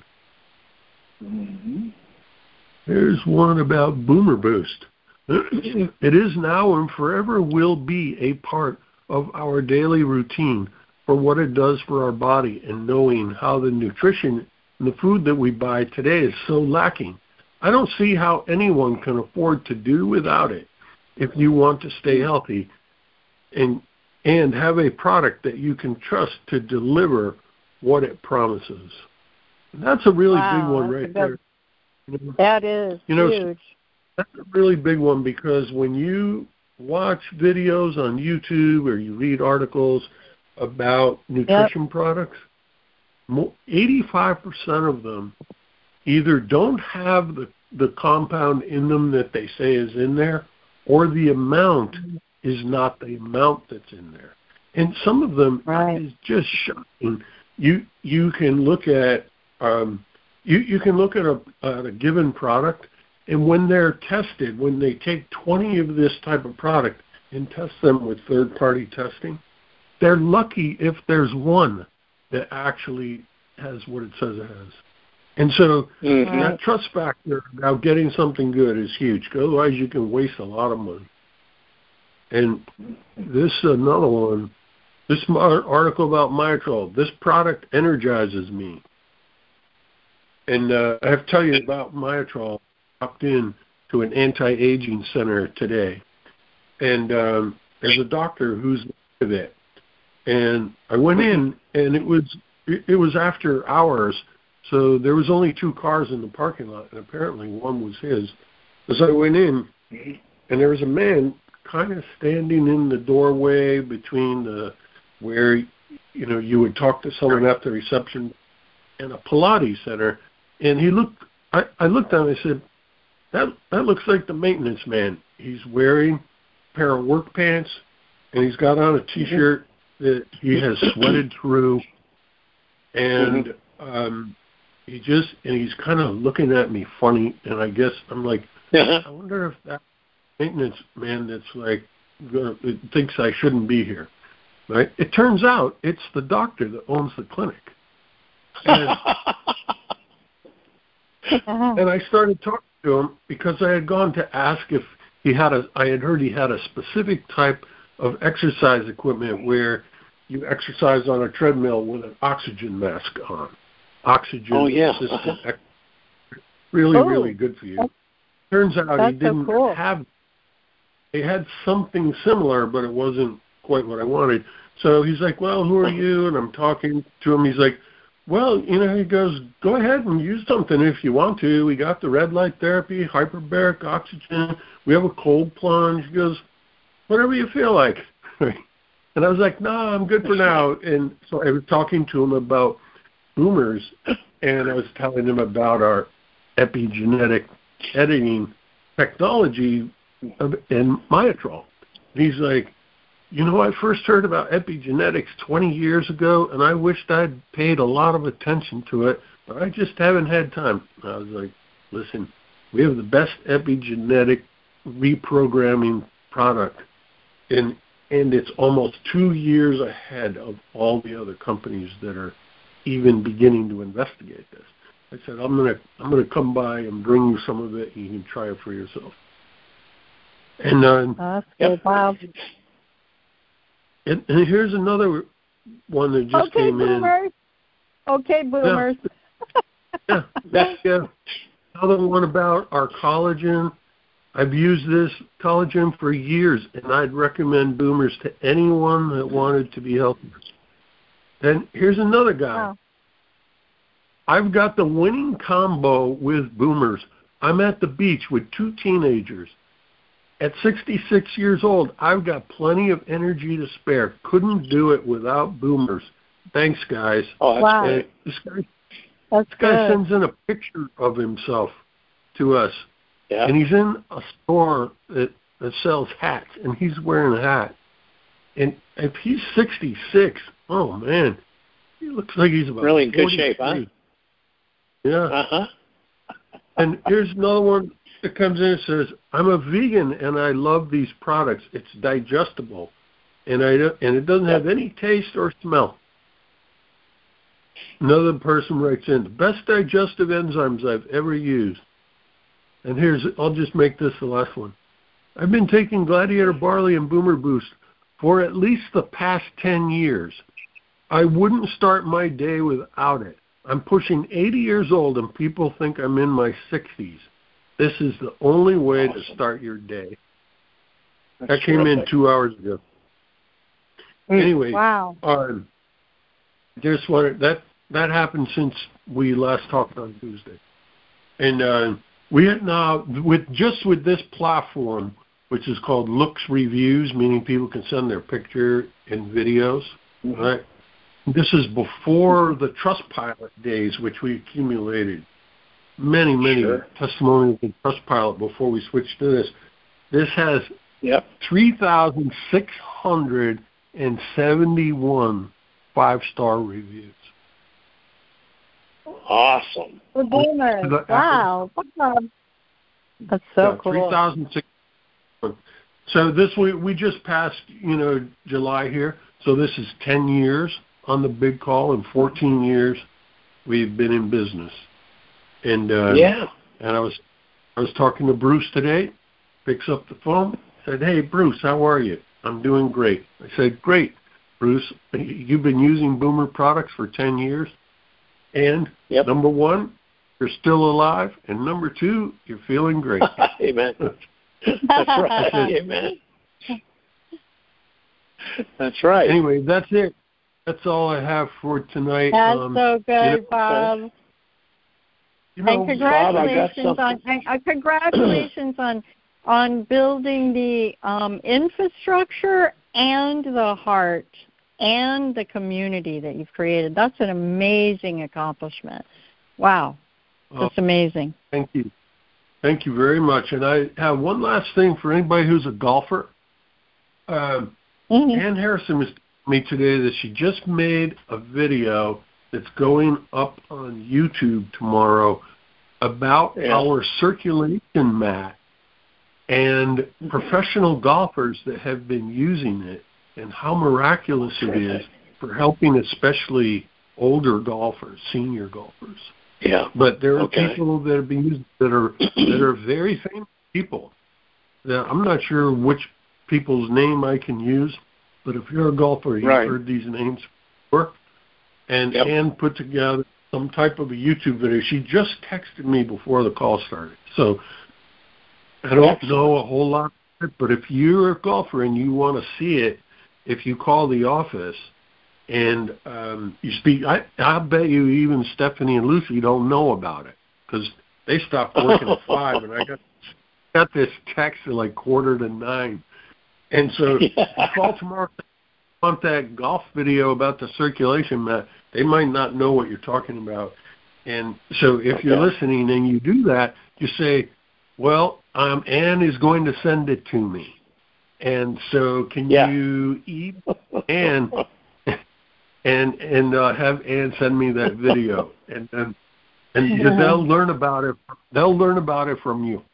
Here's one about Boomer Boost. It is now and forever will be a part of our daily routine for what it does for our body, and knowing how the nutrition and the food that we buy today is so lacking. I don't see how anyone can afford to do without it if you want to stay healthy and have a product that you can trust to deliver what it promises. And that's a really big one right there. That is huge. That's a really big one because when you watch videos on YouTube or you read articles about nutrition products, 85% of them either don't have the compound in them that they say is in there, or the amount is not the amount that's in there. And some of them is just shocking. You can look at you can look at a given product, and when they're tested, when they take 20 of this type of product and test them with third-party testing, they're lucky if there's one that actually has what it says it has. And so that trust factor about getting something good is huge. Otherwise, you can waste a lot of money. And this is another one. This article about Myotrol. This product energizes me. And I have to tell you about Myotrol. I popped in to an anti-aging center today. And there's a doctor who's with it. And I went in, and it was after hours. So there was only 2 cars in the parking lot, and apparently one was his. As I went in, and there was a man kind of standing in the doorway between where you would talk to someone at the reception and a Pilates center. And he looked. I looked at him and I said, "That looks like the maintenance man. He's wearing a pair of work pants, and he's got on a T-shirt that he has sweated through, and." he's kind of looking at me funny, and I guess I'm like, I wonder if that maintenance man that's like thinks I shouldn't be here. Right? It turns out it's the doctor that owns the clinic. And, and I started talking to him because I had gone to ask if I had heard he had a specific type of exercise equipment where you exercise on a treadmill with an oxygen mask on. Oxygen assistant. Really good for you. Turns out he didn't have. They had something similar, but it wasn't quite what I wanted. So he's like, well, who are you? And I'm talking to him. He's like, well, he goes, go ahead and use something if you want to. We got the red light therapy, hyperbaric oxygen. We have a cold plunge. He goes, whatever you feel like. And I was like, no, I'm good for now. And so I was talking to him about boomers, and I was telling him about our epigenetic editing technology in Myotrol. And he's like, I first heard about epigenetics 20 years ago, and I wished I'd paid a lot of attention to it, but I just haven't had time. I was like, listen, we have the best epigenetic reprogramming product, and it's almost 2 years ahead of all the other companies that are even beginning to investigate this. I said, I'm gonna come by and bring you some of it, and you can try it for yourself. And that's good. Wow. And here's another one that just came boomers. in. Okay, boomers. Yeah. Another one about our collagen. I've used this collagen for years, and I'd recommend boomers to anyone that wanted to be healthy. Then here's another guy. Wow. I've got the winning combo with boomers. I'm at the beach with 2 teenagers. At 66 years old, I've got plenty of energy to spare. Couldn't do it without boomers. Thanks, guys. Oh, that's great. This guy sends in a picture of himself to us. Yeah. And he's in a store that sells hats, and he's wearing a hat. And if he's 66, oh, man, he looks like he's about really in good 43. shape, huh? Yeah. Uh-huh. And here's another one that comes in and says, I'm a vegan, and I love these products. It's digestible, and it doesn't have any taste or smell. Another person writes in, the best digestive enzymes I've ever used. And I'll just make this the last one. I've been taking Gladiator Barley and Boomer Boost for at least the past 10 years. I wouldn't start my day without it. I'm pushing 80 years old, and people think I'm in my 60s. This is the only way to start your day. That came in 2 hours ago. Anyway, wow. Just wanted that happened since we last talked on Tuesday, and we had now with this platform, which is called Looks Reviews, meaning people can send their picture and videos. Right. This is before the Trustpilot days, which we accumulated many testimonials in Trustpilot before we switched to this. This has 3,671 5-star reviews. Awesome. Wow. That's so cool. 3,671. So this we just passed, July here. So this is 10 years on the big call, and 14 years we've been in business. And and I was talking to Bruce today. Picks up the phone. Said, "Hey, Bruce, how are you?" "I'm doing great." I said, "Great, Bruce. You've been using Boomer products for 10 years, and number one, you're still alive, and number two, you're feeling great." Amen. That's right. Amen. That's right. Anyway, that's it. That's all I have for tonight. That's so good, Bob. And congratulations on building the infrastructure and the heart and the community that you've created. That's an amazing accomplishment. Wow. Just amazing. Thank you. Thank you very much. And I have one last thing for anybody who's a golfer. Ann Harrison was telling me today that she just made a video that's going up on YouTube tomorrow about our circulation mat and professional golfers that have been using it and how miraculous it is for helping especially older golfers, senior golfers. Yeah. But there are people that have been using that are very famous people. Now, I'm not sure which people's name I can use, but if you're a golfer, you've heard these names before. And Ann put together some type of a YouTube video. She just texted me before the call started. So I don't know a whole lot, but if you're a golfer and you want to see it, if you call the office and you speak, I bet you even Stephanie and Lucy don't know about it because they stopped working at 5, and I got this text at like 8:45. And so if you call tomorrow, want that golf video about the circulation mat, they might not know what you're talking about. And so if you're listening and you do that, you say, well, Ann is going to send it to me. And so can you email Ann and have Ann send me that video? And they'll learn about it. They'll learn about it from you.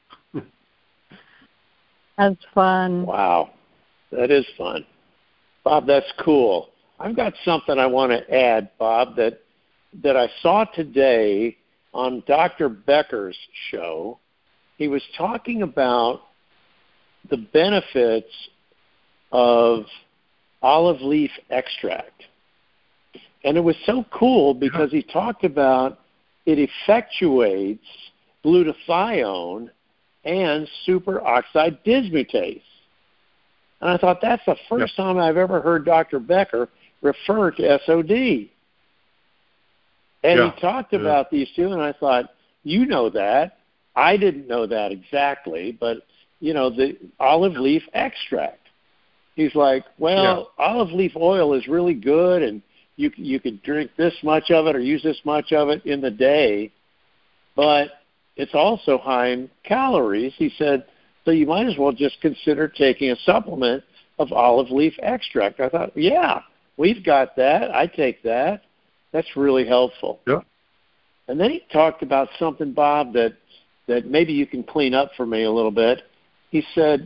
That's fun. Wow. That is fun. Bob, that's cool. I've got something I want to add, Bob, that I saw today on Dr. Becker's show. He was talking about the benefits of olive leaf extract. And it was so cool because he talked about it effectuates glutathione and superoxide dismutase. And I thought that's the first time I've ever heard Dr. Becker refer to SOD. And he talked about these two, and I thought, you know that. I didn't know that exactly, but, the olive leaf extract. He's like, olive leaf oil is really good, and you could drink this much of it or use this much of it in the day, but it's also high in calories. He said, so you might as well just consider taking a supplement of olive leaf extract. I thought, we've got that. I take that. That's really helpful. Yeah. And then he talked about something, Bob, that maybe you can clean up for me a little bit. He said,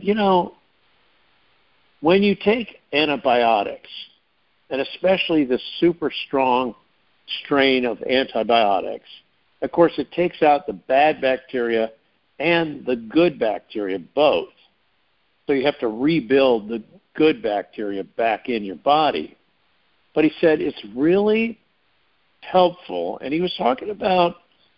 when you take antibiotics, and especially the super strong strain of antibiotics, of course, it takes out the bad bacteria and the good bacteria both. So you have to rebuild the good bacteria back in your body. But he said it's really helpful, and he was talking about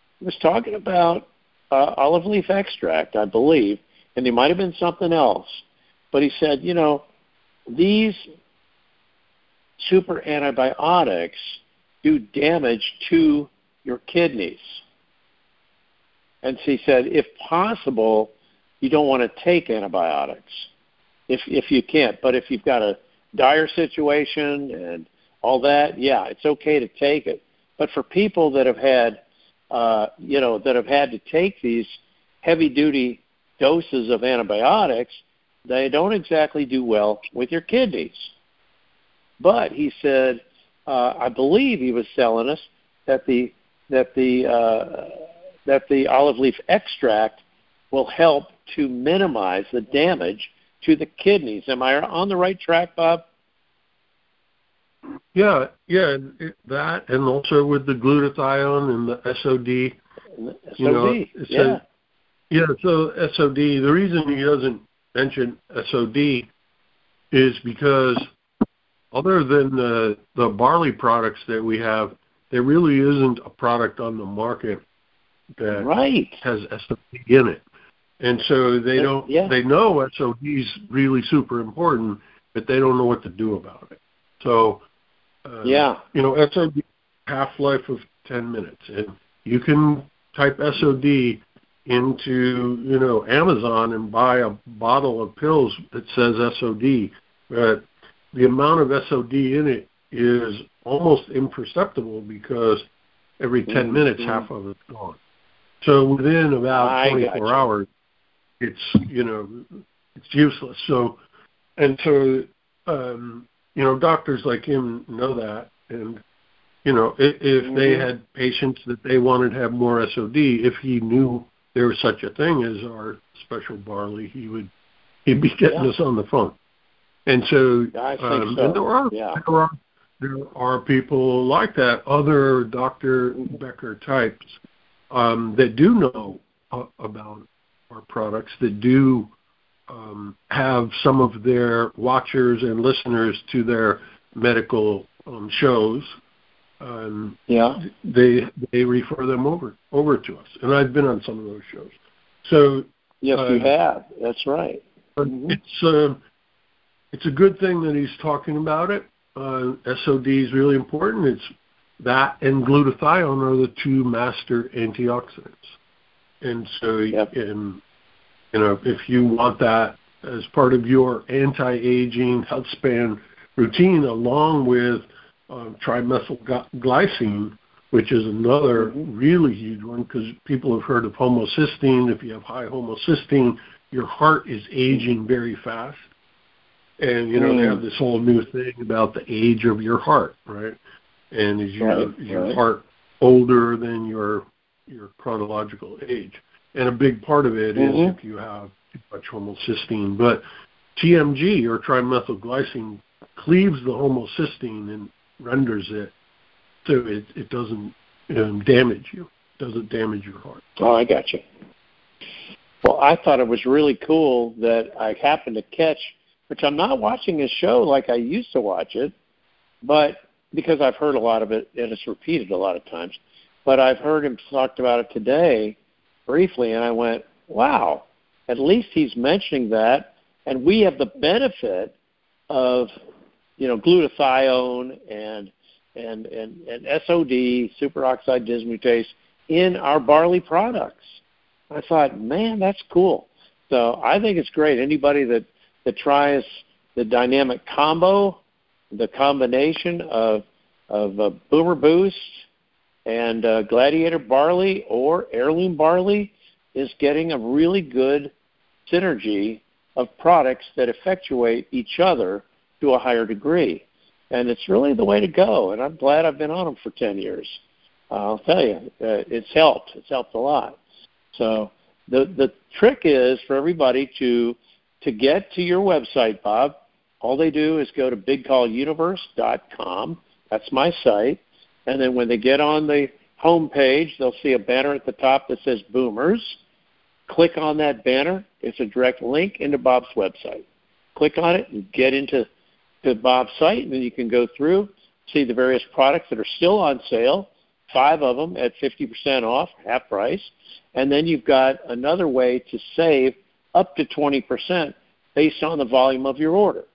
olive leaf extract, I believe, and there might have been something else. But he said, these super antibiotics do damage to your kidneys. And so he said, if possible, you don't want to take antibiotics if you can't. But if you've got a dire situation and all that, it's okay to take it. But for people that have had, that have had to take these heavy-duty doses of antibiotics, they don't exactly do well with your kidneys. But he said, I believe he was telling us that the olive leaf extract will help to minimize the damage to the kidneys. Am I on the right track, Bob? Yeah, that, and also with the glutathione and the SOD. So SOD, the reason he doesn't mention SOD is because other than the barley products that we have, there really isn't a product on the market that has SOD in it. And so they don't. They know SOD is really super important, but they don't know what to do about it. So, SOD half-life of 10 minutes, and you can type SOD into Amazon and buy a bottle of pills that says SOD, but the amount of SOD in it is almost imperceptible because every 10 minutes half of it's gone. So within about 24 hours, it's useless. So doctors like him know that, and if they had patients that they wanted to have more SOD, if he knew there was such a thing as our special barley, he'd be getting us on the phone. And so, I think so. And there are people like that, other Dr. Becker types that do know about our products, that do have some of their watchers and listeners to their medical shows. They refer them over to us, and I've been on some of those shows. So yes, you have. That's right. It's a good thing that he's talking about it. SOD is really important. It's that and glutathione are the two master antioxidants, and so if you want that as part of your anti-aging health span routine, along with trimethylglycine, which is another really huge one, because people have heard of homocysteine. If you have high homocysteine, your heart is aging very fast. And, they have this whole new thing about the age of your heart, right? And is your heart older than your chronological age? And a big part of it is if you have too much homocysteine. But TMG, or trimethylglycine, cleaves the homocysteine and renders it so it doesn't damage you. It doesn't damage your heart. Oh, I got you. Well, I thought it was really cool that I happened to catch, which I'm not watching his show like I used to watch it, but because I've heard a lot of it, and it's repeated a lot of times, but I've heard him talk about it today briefly, and I went, wow, at least he's mentioning that, and we have the benefit of, glutathione and SOD, superoxide dismutase, in our barley products. I thought, man, that's cool. So I think it's great. Anybody that tries the dynamic combo, the combination of Boomer Boost and Gladiator barley or heirloom barley is getting a really good synergy of products that effectuate each other to a higher degree. And it's really the way to go, and I'm glad I've been on them for 10 years. I'll tell you, it's helped. It's helped a lot. So the trick is for everybody to get to your website, Bob. All they do is go to bigcalluniverse.com. That's my site. And then when they get on the home page, they'll see a banner at the top that says Boomers. Click on that banner. It's a direct link into Bob's website. Click on it and get into Bob's site, and then you can go through, see the various products that are still on sale, 5 of them at 50% off, half price. And then you've got another way to save up to 20% based on the volume of your order.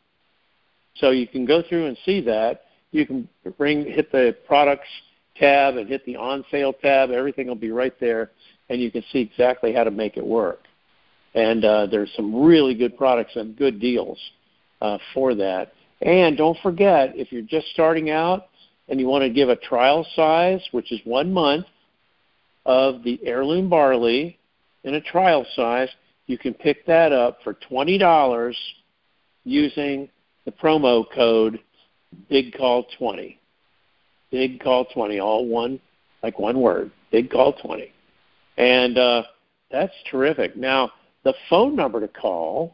So you can go through and see that. You can hit the products tab and hit the on sale tab. Everything will be right there, and you can see exactly how to make it work. And there's some really good products and good deals for that. And don't forget, if you're just starting out and you want to give a trial size, which is 1 month of the heirloom barley in a trial size, you can pick that up for $20 using the promo code BIGCALL20. BIGCALL20, all one word, BIGCALL20. And that's terrific. Now, the phone number to call,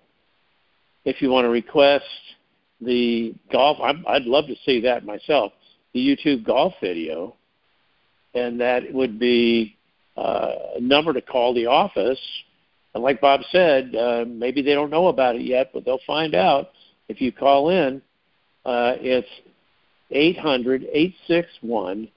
if you want to request the golf, I'd love to see that myself, the YouTube golf video, and that would be a number to call the office. And like Bob said, maybe they don't know about it yet, but they'll find out if you call in. It's 800-861-4609.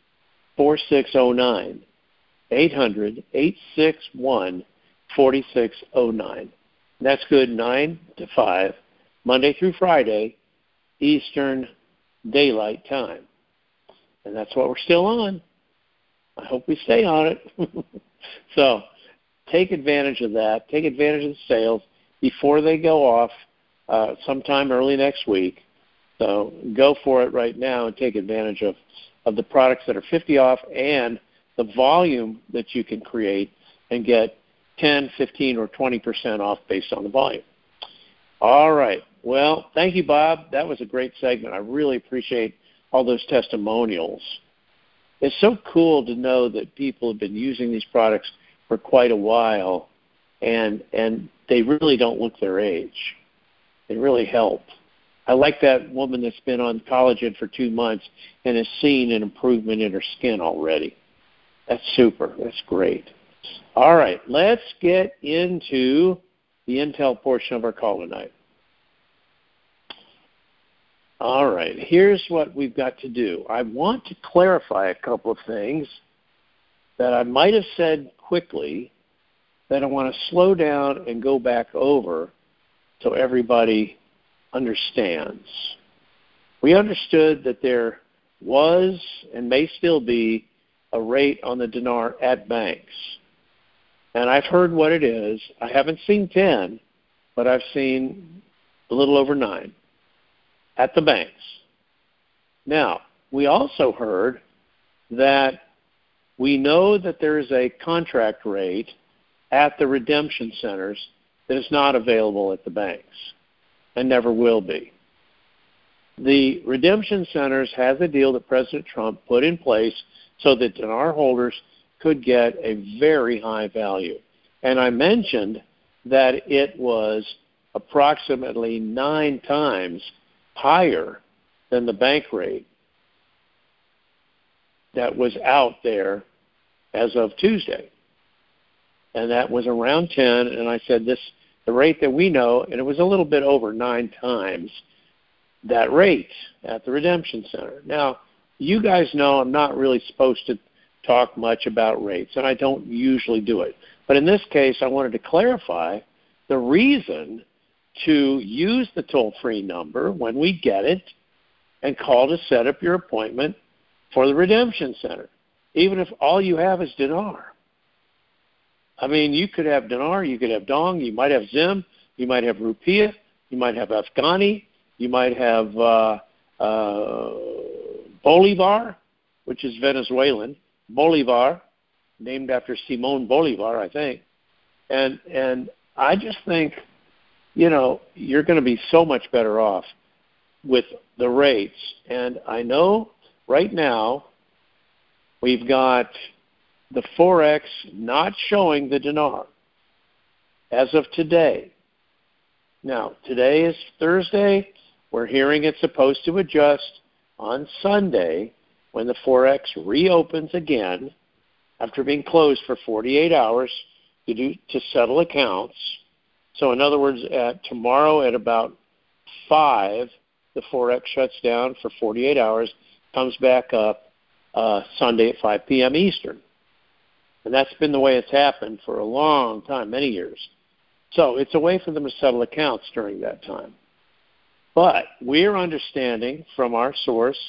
800-861-4609. That's good 9 to 5, Monday through Friday, Eastern Daylight Time. And that's what we're still on. I hope we stay on it. So take advantage of that. Take advantage of the sales before they go off sometime early next week. So go for it right now and take advantage of the products that are 50 off and the volume that you can create and get 10, 15, or 20% off based on the volume. All right. Well, thank you, Bob. That was a great segment. I really appreciate all those testimonials. it's so cool to know that people have been using these products for quite a while, and they really don't look their age. They really help. I like that woman that's been on collagen for 2 months and has seen an improvement in her skin already. That's super. That's great. All right, let's get into the intel portion of our call tonight. All right, here's what we've got to do. I want to clarify a couple of things that I might have said quickly that I want to slow down and go back over so everybody understands. We understood that there was and may still be a rate on the dinar at banks. And I've heard what it is. I haven't seen 10, but I've seen a little over 9 at the banks. Now, we also heard that we know that there is a contract rate at the redemption centers that is not available at the banks and never will be. The redemption centers has a deal that President Trump put in place so that dinar holders could get a very high value. And I mentioned that it was approximately 9 times higher than the bank rate that was out there as of Tuesday. And that was around 10, and I said the rate that we know, and it was a little bit over 9 times that rate at the redemption center. Now, you guys know I'm not really supposed to talk much about rates, and I don't usually do it. But in this case, I wanted to clarify the reason to use the toll-free number when we get it and call to set up your appointment for the redemption center, even if all you have is dinar. I mean, you could have dinar, you could have dong, you might have zim, you might have rupiah, you might have Afghani, you might have Bolivar, which is Venezuelan, Bolivar, named after Simon Bolivar, I think. And I just think, you're going to be so much better off with the rates. And I know right now we've got the Forex not showing the dinar as of today. Now, today is Thursday. We're hearing it's supposed to adjust on Sunday when the Forex reopens again after being closed for 48 hours to settle accounts. So in other words, tomorrow at about 5, the Forex shuts down for 48 hours, comes back up Sunday at 5 p.m. Eastern. And that's been the way it's happened for a long time, many years. So it's a way for them to settle accounts during that time. But we're understanding from our sources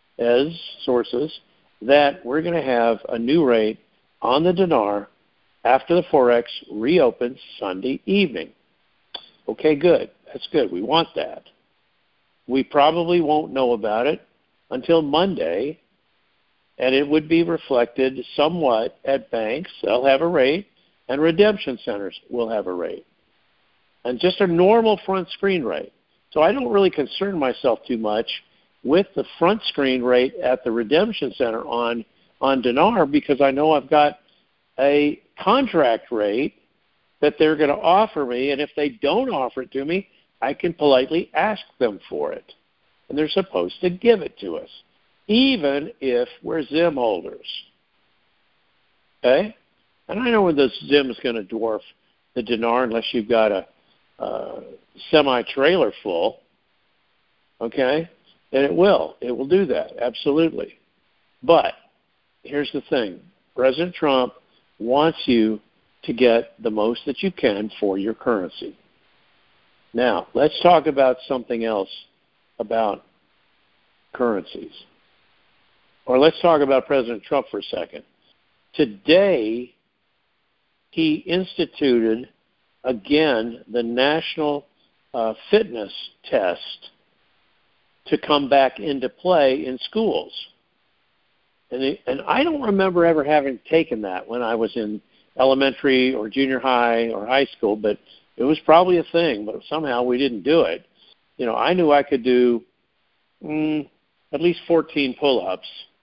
that we're going to have a new rate on the dinar after the Forex reopens Sunday evening. Okay, good. That's good. We want that. We probably won't know about it until Monday, and it would be reflected somewhat at banks. They'll have a rate, and redemption centers will have a rate. And just a normal front screen rate. So I don't really concern myself too much with the front screen rate at the redemption center on dinar because I know I've got a contract rate that they're going to offer me, and if they don't offer it to me, I can politely ask them for it. And they're supposed to give it to us, even if we're ZIM holders. Okay? And I know when the ZIM is going to dwarf the dinar unless you've got a semi-trailer full, okay? And it will. It will do that, absolutely. But here's the thing. President Trump wants you to get the most that you can for your currency. Now, let's talk about something else about currencies. Or let's talk about President Trump for a second. Today, he instituted, again, the national fitness test to come back into play in schools. And I don't remember ever having taken that when I was in elementary or junior high or high school, but it was probably a thing, but somehow we didn't do it. I knew I could do at least 14 pull-ups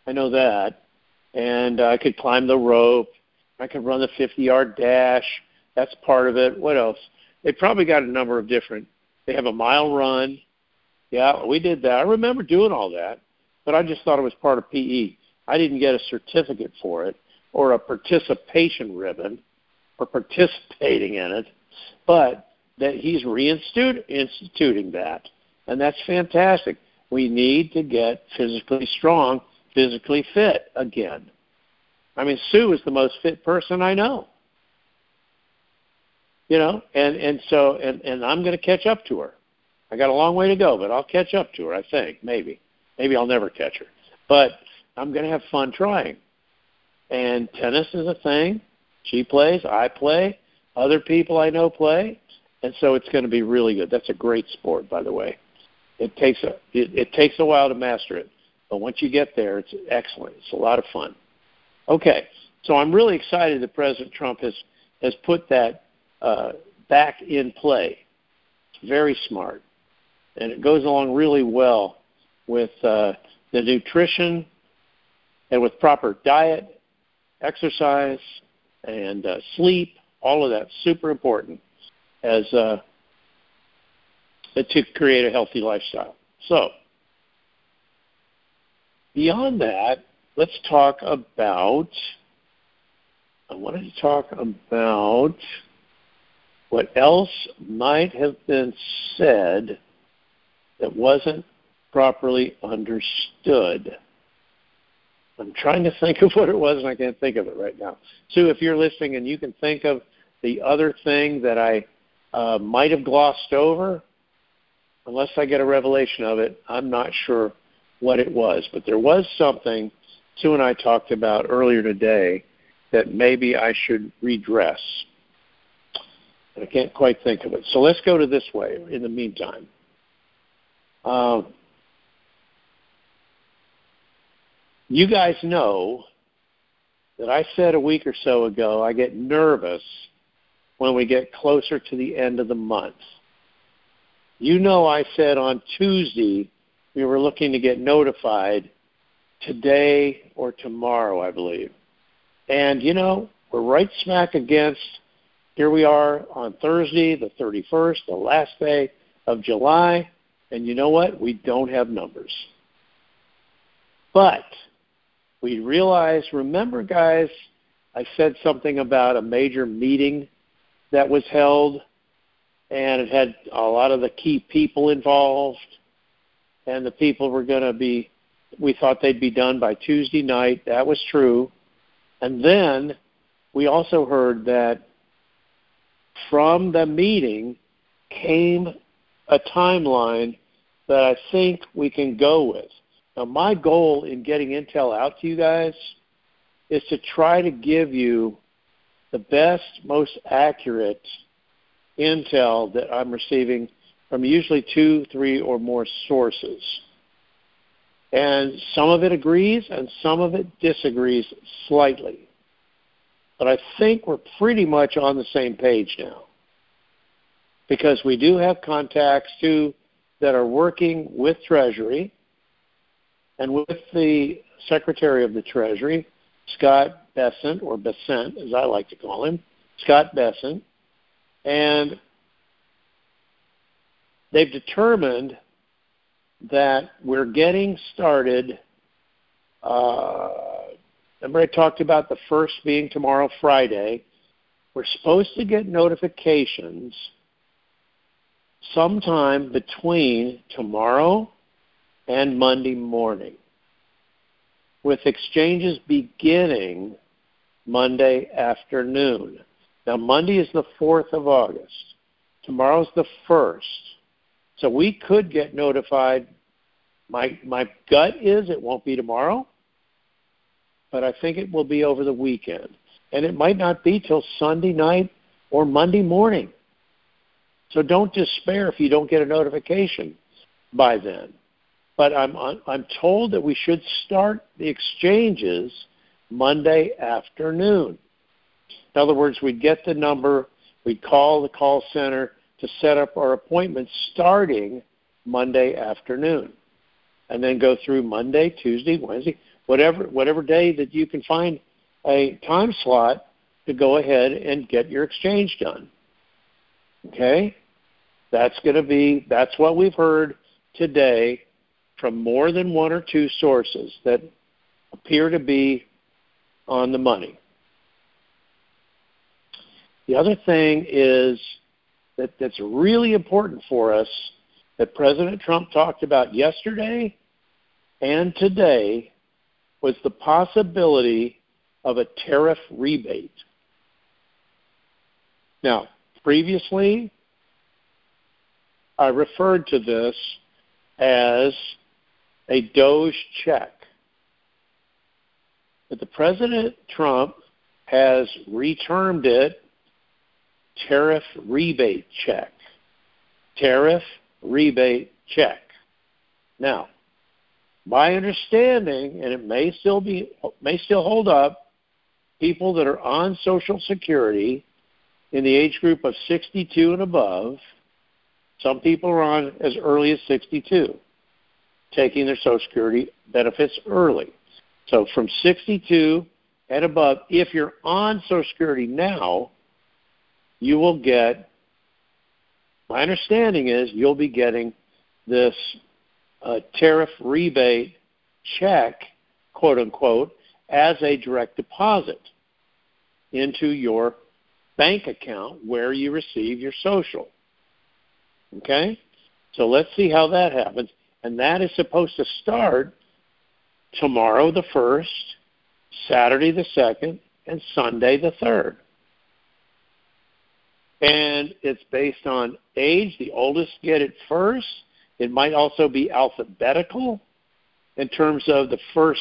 I know that. And I could climb the rope. I could run the 50-yard dash. That's part of it. What else? They probably got a number of different. They have a mile run. Yeah, we did that. I remember doing all that, but I just thought it was part of PE. I didn't get a certificate for it or a participation ribbon for participating in it, but that he's reinstituting that, and that's fantastic. We need to get physically strong, physically fit again. I mean, Sue is the most fit person I know. You know, and I'm going to catch up to her. I got a long way to go, but I'll catch up to her, I think, maybe. Maybe I'll never catch her. But I'm going to have fun trying. And tennis is a thing. She plays, I play, other people I know play, and so it's going to be really good. That's a great sport, by the way. It takes a while to master it, but once you get there, it's excellent. It's a lot of fun. Okay, so I'm really excited that President Trump has put that back in play. It's very smart, and it goes along really well with the nutrition and with proper diet, exercise, and sleep. All of that's super important as to create a healthy lifestyle. So, beyond that, I wanted to talk about what else might have been said that wasn't properly understood. I'm trying to think of what it was, and I can't think of it right now. Sue, if you're listening and you can think of the other thing that I might have glossed over, unless I get a revelation of it, I'm not sure what it was. But there was something Sue and I talked about earlier today that maybe I should redress. And I can't quite think of it. So let's go to this way in the meantime. You guys know that I said a week or so ago I get nervous when we get closer to the end of the month. You know I said on Tuesday we were looking to get notified today or tomorrow, I believe. And, you know, we're right smack against, here we are on Thursday, the 31st, the last day of July, and you know what? We don't have numbers. But we realized, remember, guys, I said something about a major meeting that was held, and it had a lot of the key people involved, and the people were going to be, we thought they'd be done by Tuesday night. That was true. And then we also heard that from the meeting came a timeline that I think we can go with. Now, my goal in getting intel out to you guys is to try to give you the best, most accurate intel that I'm receiving from usually 2, 3, or more sources. And some of it agrees and some of it disagrees slightly. But I think we're pretty much on the same page now, because we do have contacts, too, that are working with Treasury and with the Secretary of the Treasury, Scott Bessent, or Bessent, as I like to call him, Scott Bessent, and they've determined that we're getting started. Remember I talked about the first being tomorrow, Friday. We're supposed to get notifications sometime between tomorrow and Monday morning, with exchanges beginning Monday afternoon. Now, Monday is the 4th of August. Tomorrow's the 1st. So we could get notified. My gut is it won't be tomorrow, but I think it will be over the weekend. And it might not be till Sunday night or Monday morning. So don't despair if you don't get a notification by then. But I'm told that we should start the exchanges Monday afternoon. In other words, we'd get the number, we'd call the call center to set up our appointments starting Monday afternoon, and then go through Monday, Tuesday, Wednesday, whatever day that you can find a time slot to go ahead and get your exchange done. Okay? That's what we've heard today from more than one or two sources that appear to be on the money. The other thing is that's really important for us that President Trump talked about yesterday and today was the possibility of a tariff rebate. Now, previously, I referred to this as a DOGE check. But the President Trump has retermed it tariff rebate check. Tariff rebate check. Now, my understanding, and it may still hold up, people that are on Social Security in the age group of 62 and above, some people are on as early as 62, taking their Social Security benefits early. So from 62 and above, if you're on Social Security now, you will get, my understanding is you'll be getting this tariff rebate check, quote unquote, as a direct deposit into your bank account where you receive your social. Okay? So let's see how that happens. And that is supposed to start tomorrow the 1st, Saturday the 2nd, and Sunday the 3rd. And it's based on age. The oldest get it first. It might also be alphabetical in terms of the first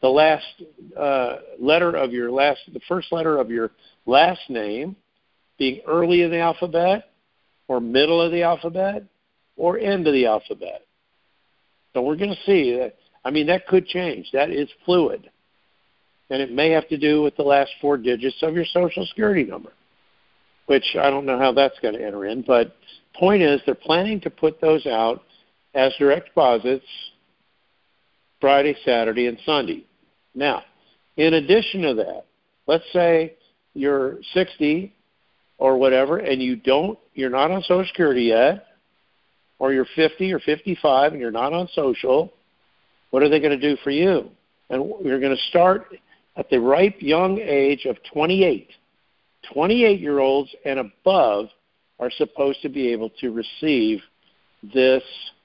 letter of your last name being early in the alphabet, or middle of the alphabet, or end of the alphabet. So we're going to see that. I mean, that could change. That is fluid. And it may have to do with the last 4 digits of your Social Security number, which I don't know how that's going to enter in. But point is, they're planning to put those out as direct deposits Friday, Saturday, and Sunday. Now, in addition to that, let's say you're 60 or whatever, and you're not on Social Security yet, or you're 50 or 55 and you're not on social. What are they going to do for you? And you're going to start at the ripe young age of 28. 28-year-olds and above are supposed to be able to receive this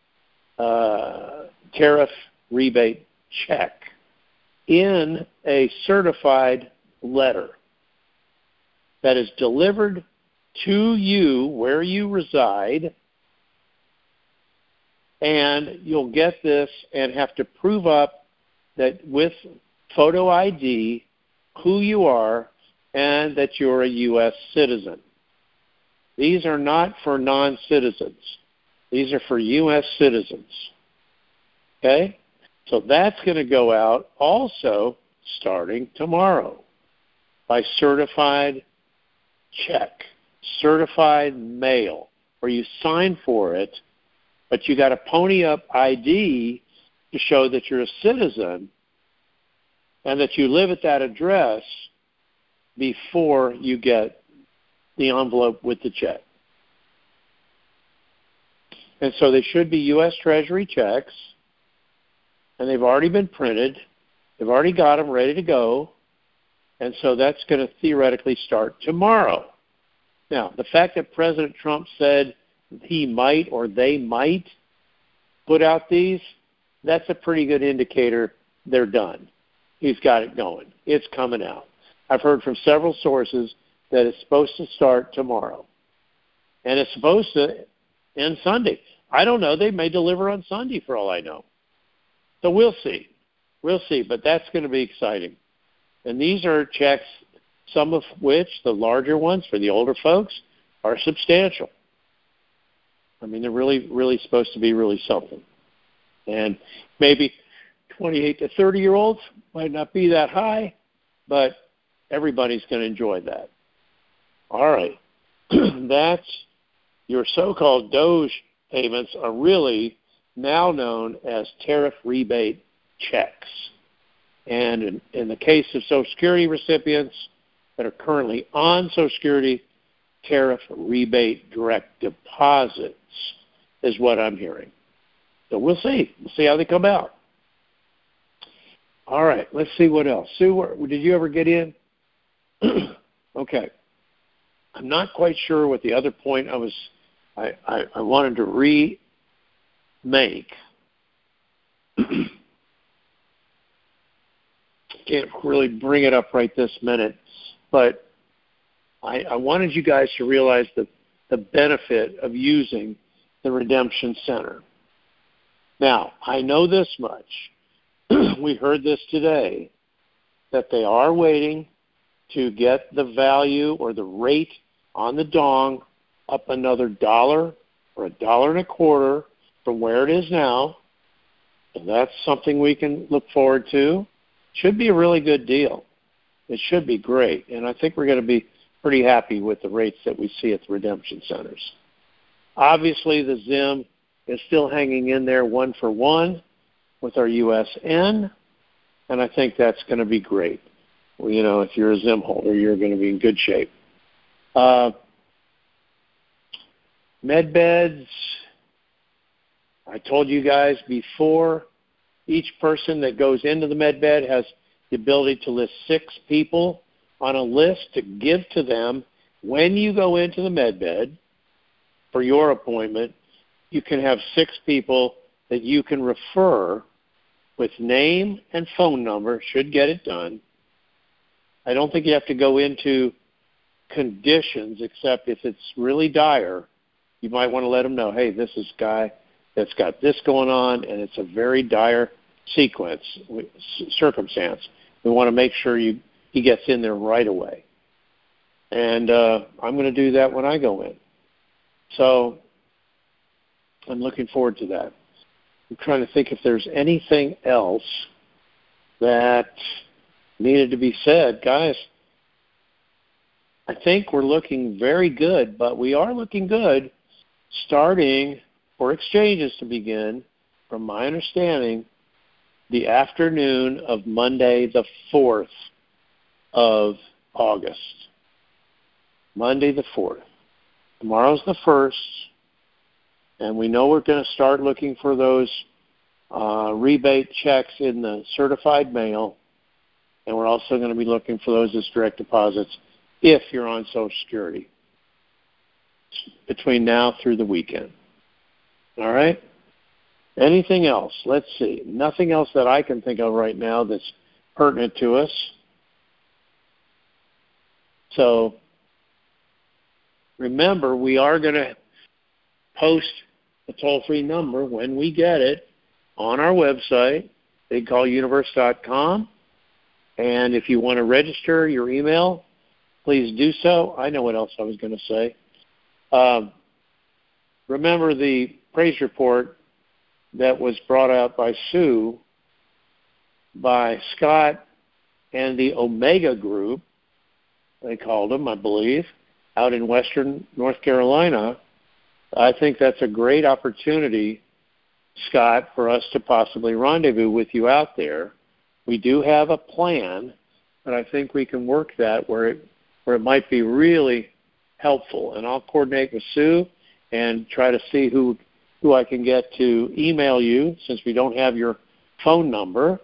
tariff rebate check in a certified letter that is delivered to you where you reside, and you'll get this and have to prove up that with photo ID who you are and that you're a U.S. citizen. These are not for non-citizens. These are for U.S. citizens. Okay? So that's going to go out also starting tomorrow by certified check, certified mail, where you sign for it, but you got to pony up ID to show that you're a citizen and that you live at that address before you get the envelope with the check. And so they should be U.S. Treasury checks, and they've already been printed. They've already got them ready to go, and so that's going to theoretically start tomorrow. Now, the fact that President Trump said he might or they might put out these, that's a pretty good indicator they're done. He's got it going. It's coming out. I've heard from several sources that it's supposed to start tomorrow. And it's supposed to end Sunday. I don't know. They may deliver on Sunday for all I know. So we'll see. We'll see. But that's going to be exciting. And these are checks, some of which, the larger ones for the older folks, are substantial. I mean, they're really, really supposed to be really something. And maybe 28 to 30-year-olds might not be that high, but everybody's going to enjoy that. All right. That's your so-called DOGE payments are really now known as tariff rebate checks. And in the case of Social Security recipients that are currently on Social Security, tariff rebate direct deposits is what I'm hearing. So we'll see. We'll see how they come out. All right, let's see what else. Sue, did you ever get in? Okay. I'm not quite sure what the other point I wanted to remake. Can't really bring it up right this minute, but I wanted you guys to realize the benefit of using the Redemption Center. Now, I know this much. We heard this today, that they are waiting to get the value or the rate on the dong up another $1 or $1.25 from where it is now. And that's something we can look forward to. Should be a really good deal. It should be great. And I think we're going to be pretty happy with the rates that we see at the redemption centers. Obviously, the ZIM is still hanging in there 1-for-1 with our USN, and I think that's going to be great. Well, you know, if you're a ZIM holder, you're going to be in good shape. Med beds, I told you guys before, each person that goes into the med bed has the ability to list 6 people on a list to give to them when you go into the med bed for your appointment. You can have 6 people that you can refer with name and phone number, should get it done. I don't think you have to go into conditions, except if it's really dire, you might want to let them know, hey, this is a guy that's got this going on, and it's a very dire circumstance. We want to make sure he gets in there right away. And I'm going to do that when I go in. So I'm looking forward to that. I'm trying to think if there's anything else that needed to be said. Guys, I think we're looking very good, but we are looking good starting for exchanges to begin, from my understanding, the afternoon of Monday the 4th of August. Monday the 4th. Tomorrow's the 1st, and we know we're going to start looking for those rebate checks in the certified mail, and we're also going to be looking for those as direct deposits if you're on Social Security between now through the weekend. All right? Anything else? Let's see. Nothing else that I can think of right now that's pertinent to us. So remember, we are going to post a toll-free number when we get it on our website, bigcalluniverse.com. And if you want to register your email, please do so. I know what else I was going to say. Remember the praise report that was brought out by Sue, by Scott, and the Omega Group, they called them, I believe, out in western North Carolina. I think that's a great opportunity, Scott, for us to possibly rendezvous with you out there. We do have a plan, but I think we can work that where it might be really helpful. And I'll coordinate with Sue and try to see who I can get to email you, since we don't have your phone number,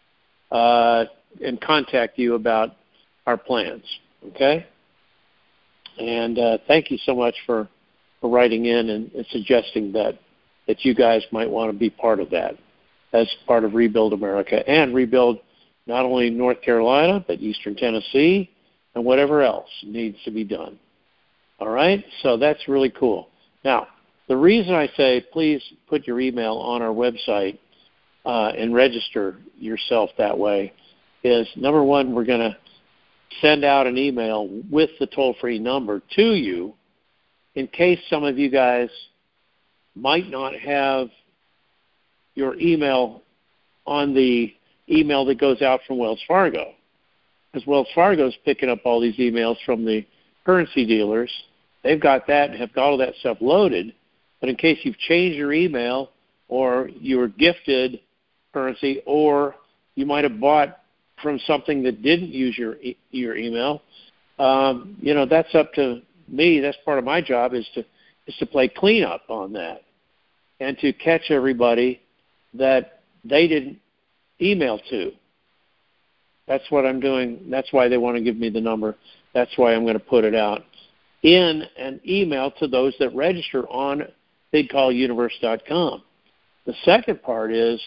and contact you about our plans. Okay? And thank you so much for writing in and suggesting that you guys might want to be part of that as part of Rebuild America and rebuild not only North Carolina, but Eastern Tennessee and whatever else needs to be done. All right? So that's really cool. Now, the reason I say please put your email on our website and register yourself that way is, number one, we're going to send out an email with the toll-free number to you in case some of you guys might not have your email on the email that goes out from Wells Fargo, because Wells Fargo is picking up all these emails from the currency dealers. They've got that and have got all that stuff loaded. But in case you've changed your email, or you were gifted currency, or you might have bought from something that didn't use your email, that's up to me. That's part of my job is to play cleanup on that and to catch everybody that they didn't email to. That's what I'm doing. That's why they want to give me the number. That's why I'm going to put it out in an email to those that register on BigCallUniverse.com. The second part is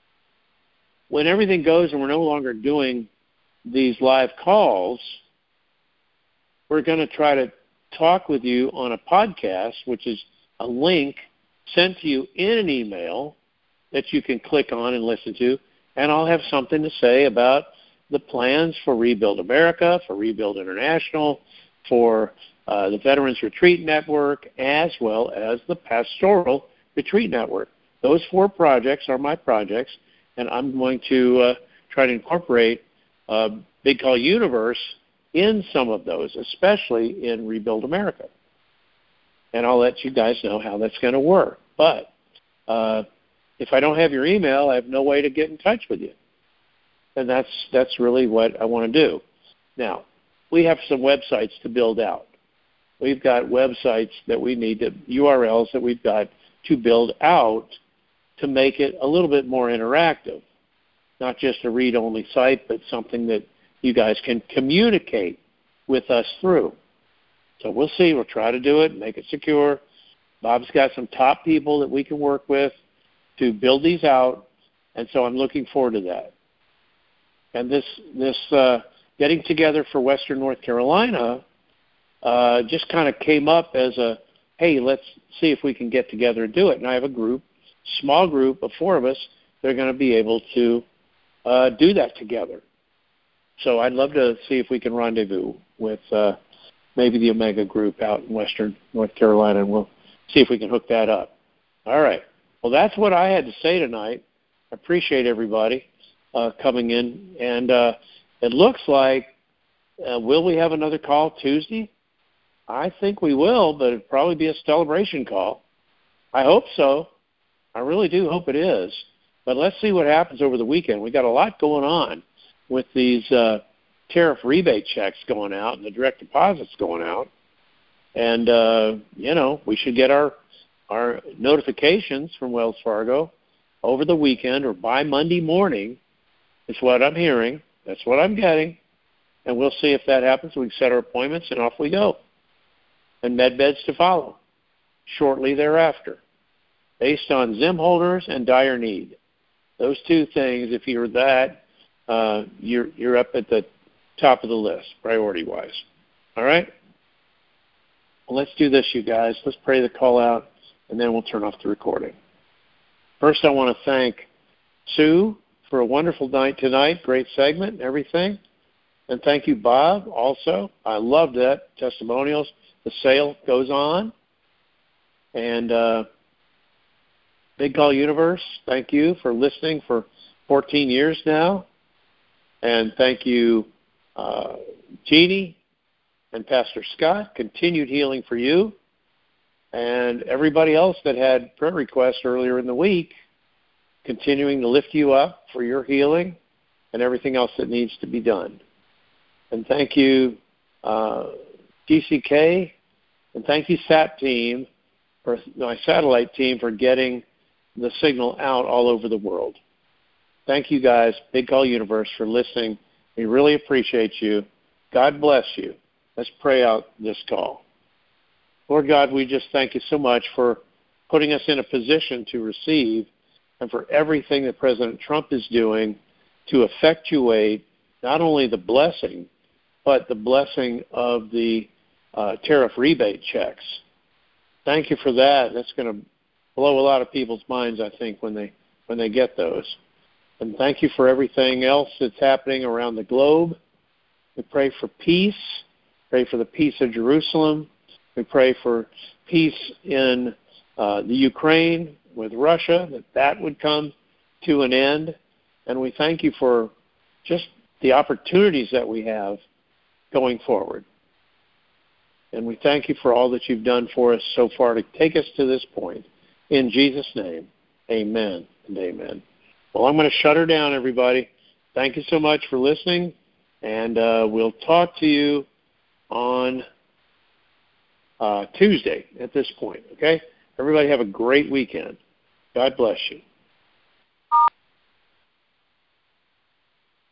when everything goes and we're no longer doing these live calls, we're going to try to talk with you on a podcast, which is a link sent to you in an email that you can click on and listen to, and I'll have something to say about the plans for Rebuild America, for Rebuild International, for the Veterans Retreat Network, as well as the Pastoral Retreat Network. Those 4 projects are my projects, and I'm going to try to incorporate Big Call Universe in some of those, especially in Rebuild America. And I'll let you guys know how that's going to work. But if I don't have your email, I have no way to get in touch with you. And that's really what I want to do. Now, we have some websites to build out. We've got websites that we need to, URLs that we've got to build out to make it a little bit more interactive. Not just a read-only site, but something that you guys can communicate with us through. So we'll see. We'll try to do it, make it secure. Bob's got some top people that we can work with to build these out, and so I'm looking forward to that. And this getting together for Western North Carolina just kind of came up as a, hey, let's see if we can get together and do it. And I have a group, small group of 4 of us that are going to be able to do that together. So I'd love to see if we can rendezvous with maybe the Omega group out in Western North Carolina, and we'll see if we can hook that up. All right. Well, that's what I had to say tonight. I appreciate everybody coming in. And it looks like, will we have another call Tuesday? I think we will, but it'll probably be a celebration call. I hope so. I really do hope it is. But let's see what happens over the weekend. We got a lot going on with these tariff rebate checks going out and the direct deposits going out. And, we should get our notifications from Wells Fargo over the weekend or by Monday morning is what I'm hearing. That's what I'm getting. And we'll see if that happens. We can set our appointments, and off we go. And med beds to follow shortly thereafter, based on Zim holders and dire need. Those 2 things, if you're that, you're up at the top of the list, priority-wise. All right? Well, let's do this, you guys. Let's pray the call out, and then we'll turn off the recording. First, I want to thank Sue for a wonderful night tonight, great segment and everything. And thank you, Bob, also. I loved that, testimonials. The sale goes on. And Big Call Universe, thank you for listening for 14 years now. And thank you, Jeannie and Pastor Scott. Continued healing for you. And everybody else that had prayer requests earlier in the week, continuing to lift you up for your healing and everything else that needs to be done. And thank you, GCK, and thank you, SAT team, for my satellite team, for getting the signal out all over the world. Thank you guys, Big Call Universe, for listening. We really appreciate you. God bless you. Let's pray out this call. Lord God, we just thank you so much for putting us in a position to receive and for everything that President Trump is doing to effectuate not only the blessing, but the blessing of the tariff rebate checks. Thank you for that. That's going to blow a lot of people's minds, I think, when they get those. And thank you for everything else that's happening around the globe. We pray for peace. Pray for the peace of Jerusalem. We pray for peace in the Ukraine with Russia, that would come to an end. And we thank you for just the opportunities that we have going forward. And we thank you for all that you've done for us so far to take us to this point. In Jesus' name, amen and amen. Well, I'm going to shut her down, everybody. thank you so much for listening, and we'll talk to you on Tuesday at this point, okay? Everybody have a great weekend. God bless you.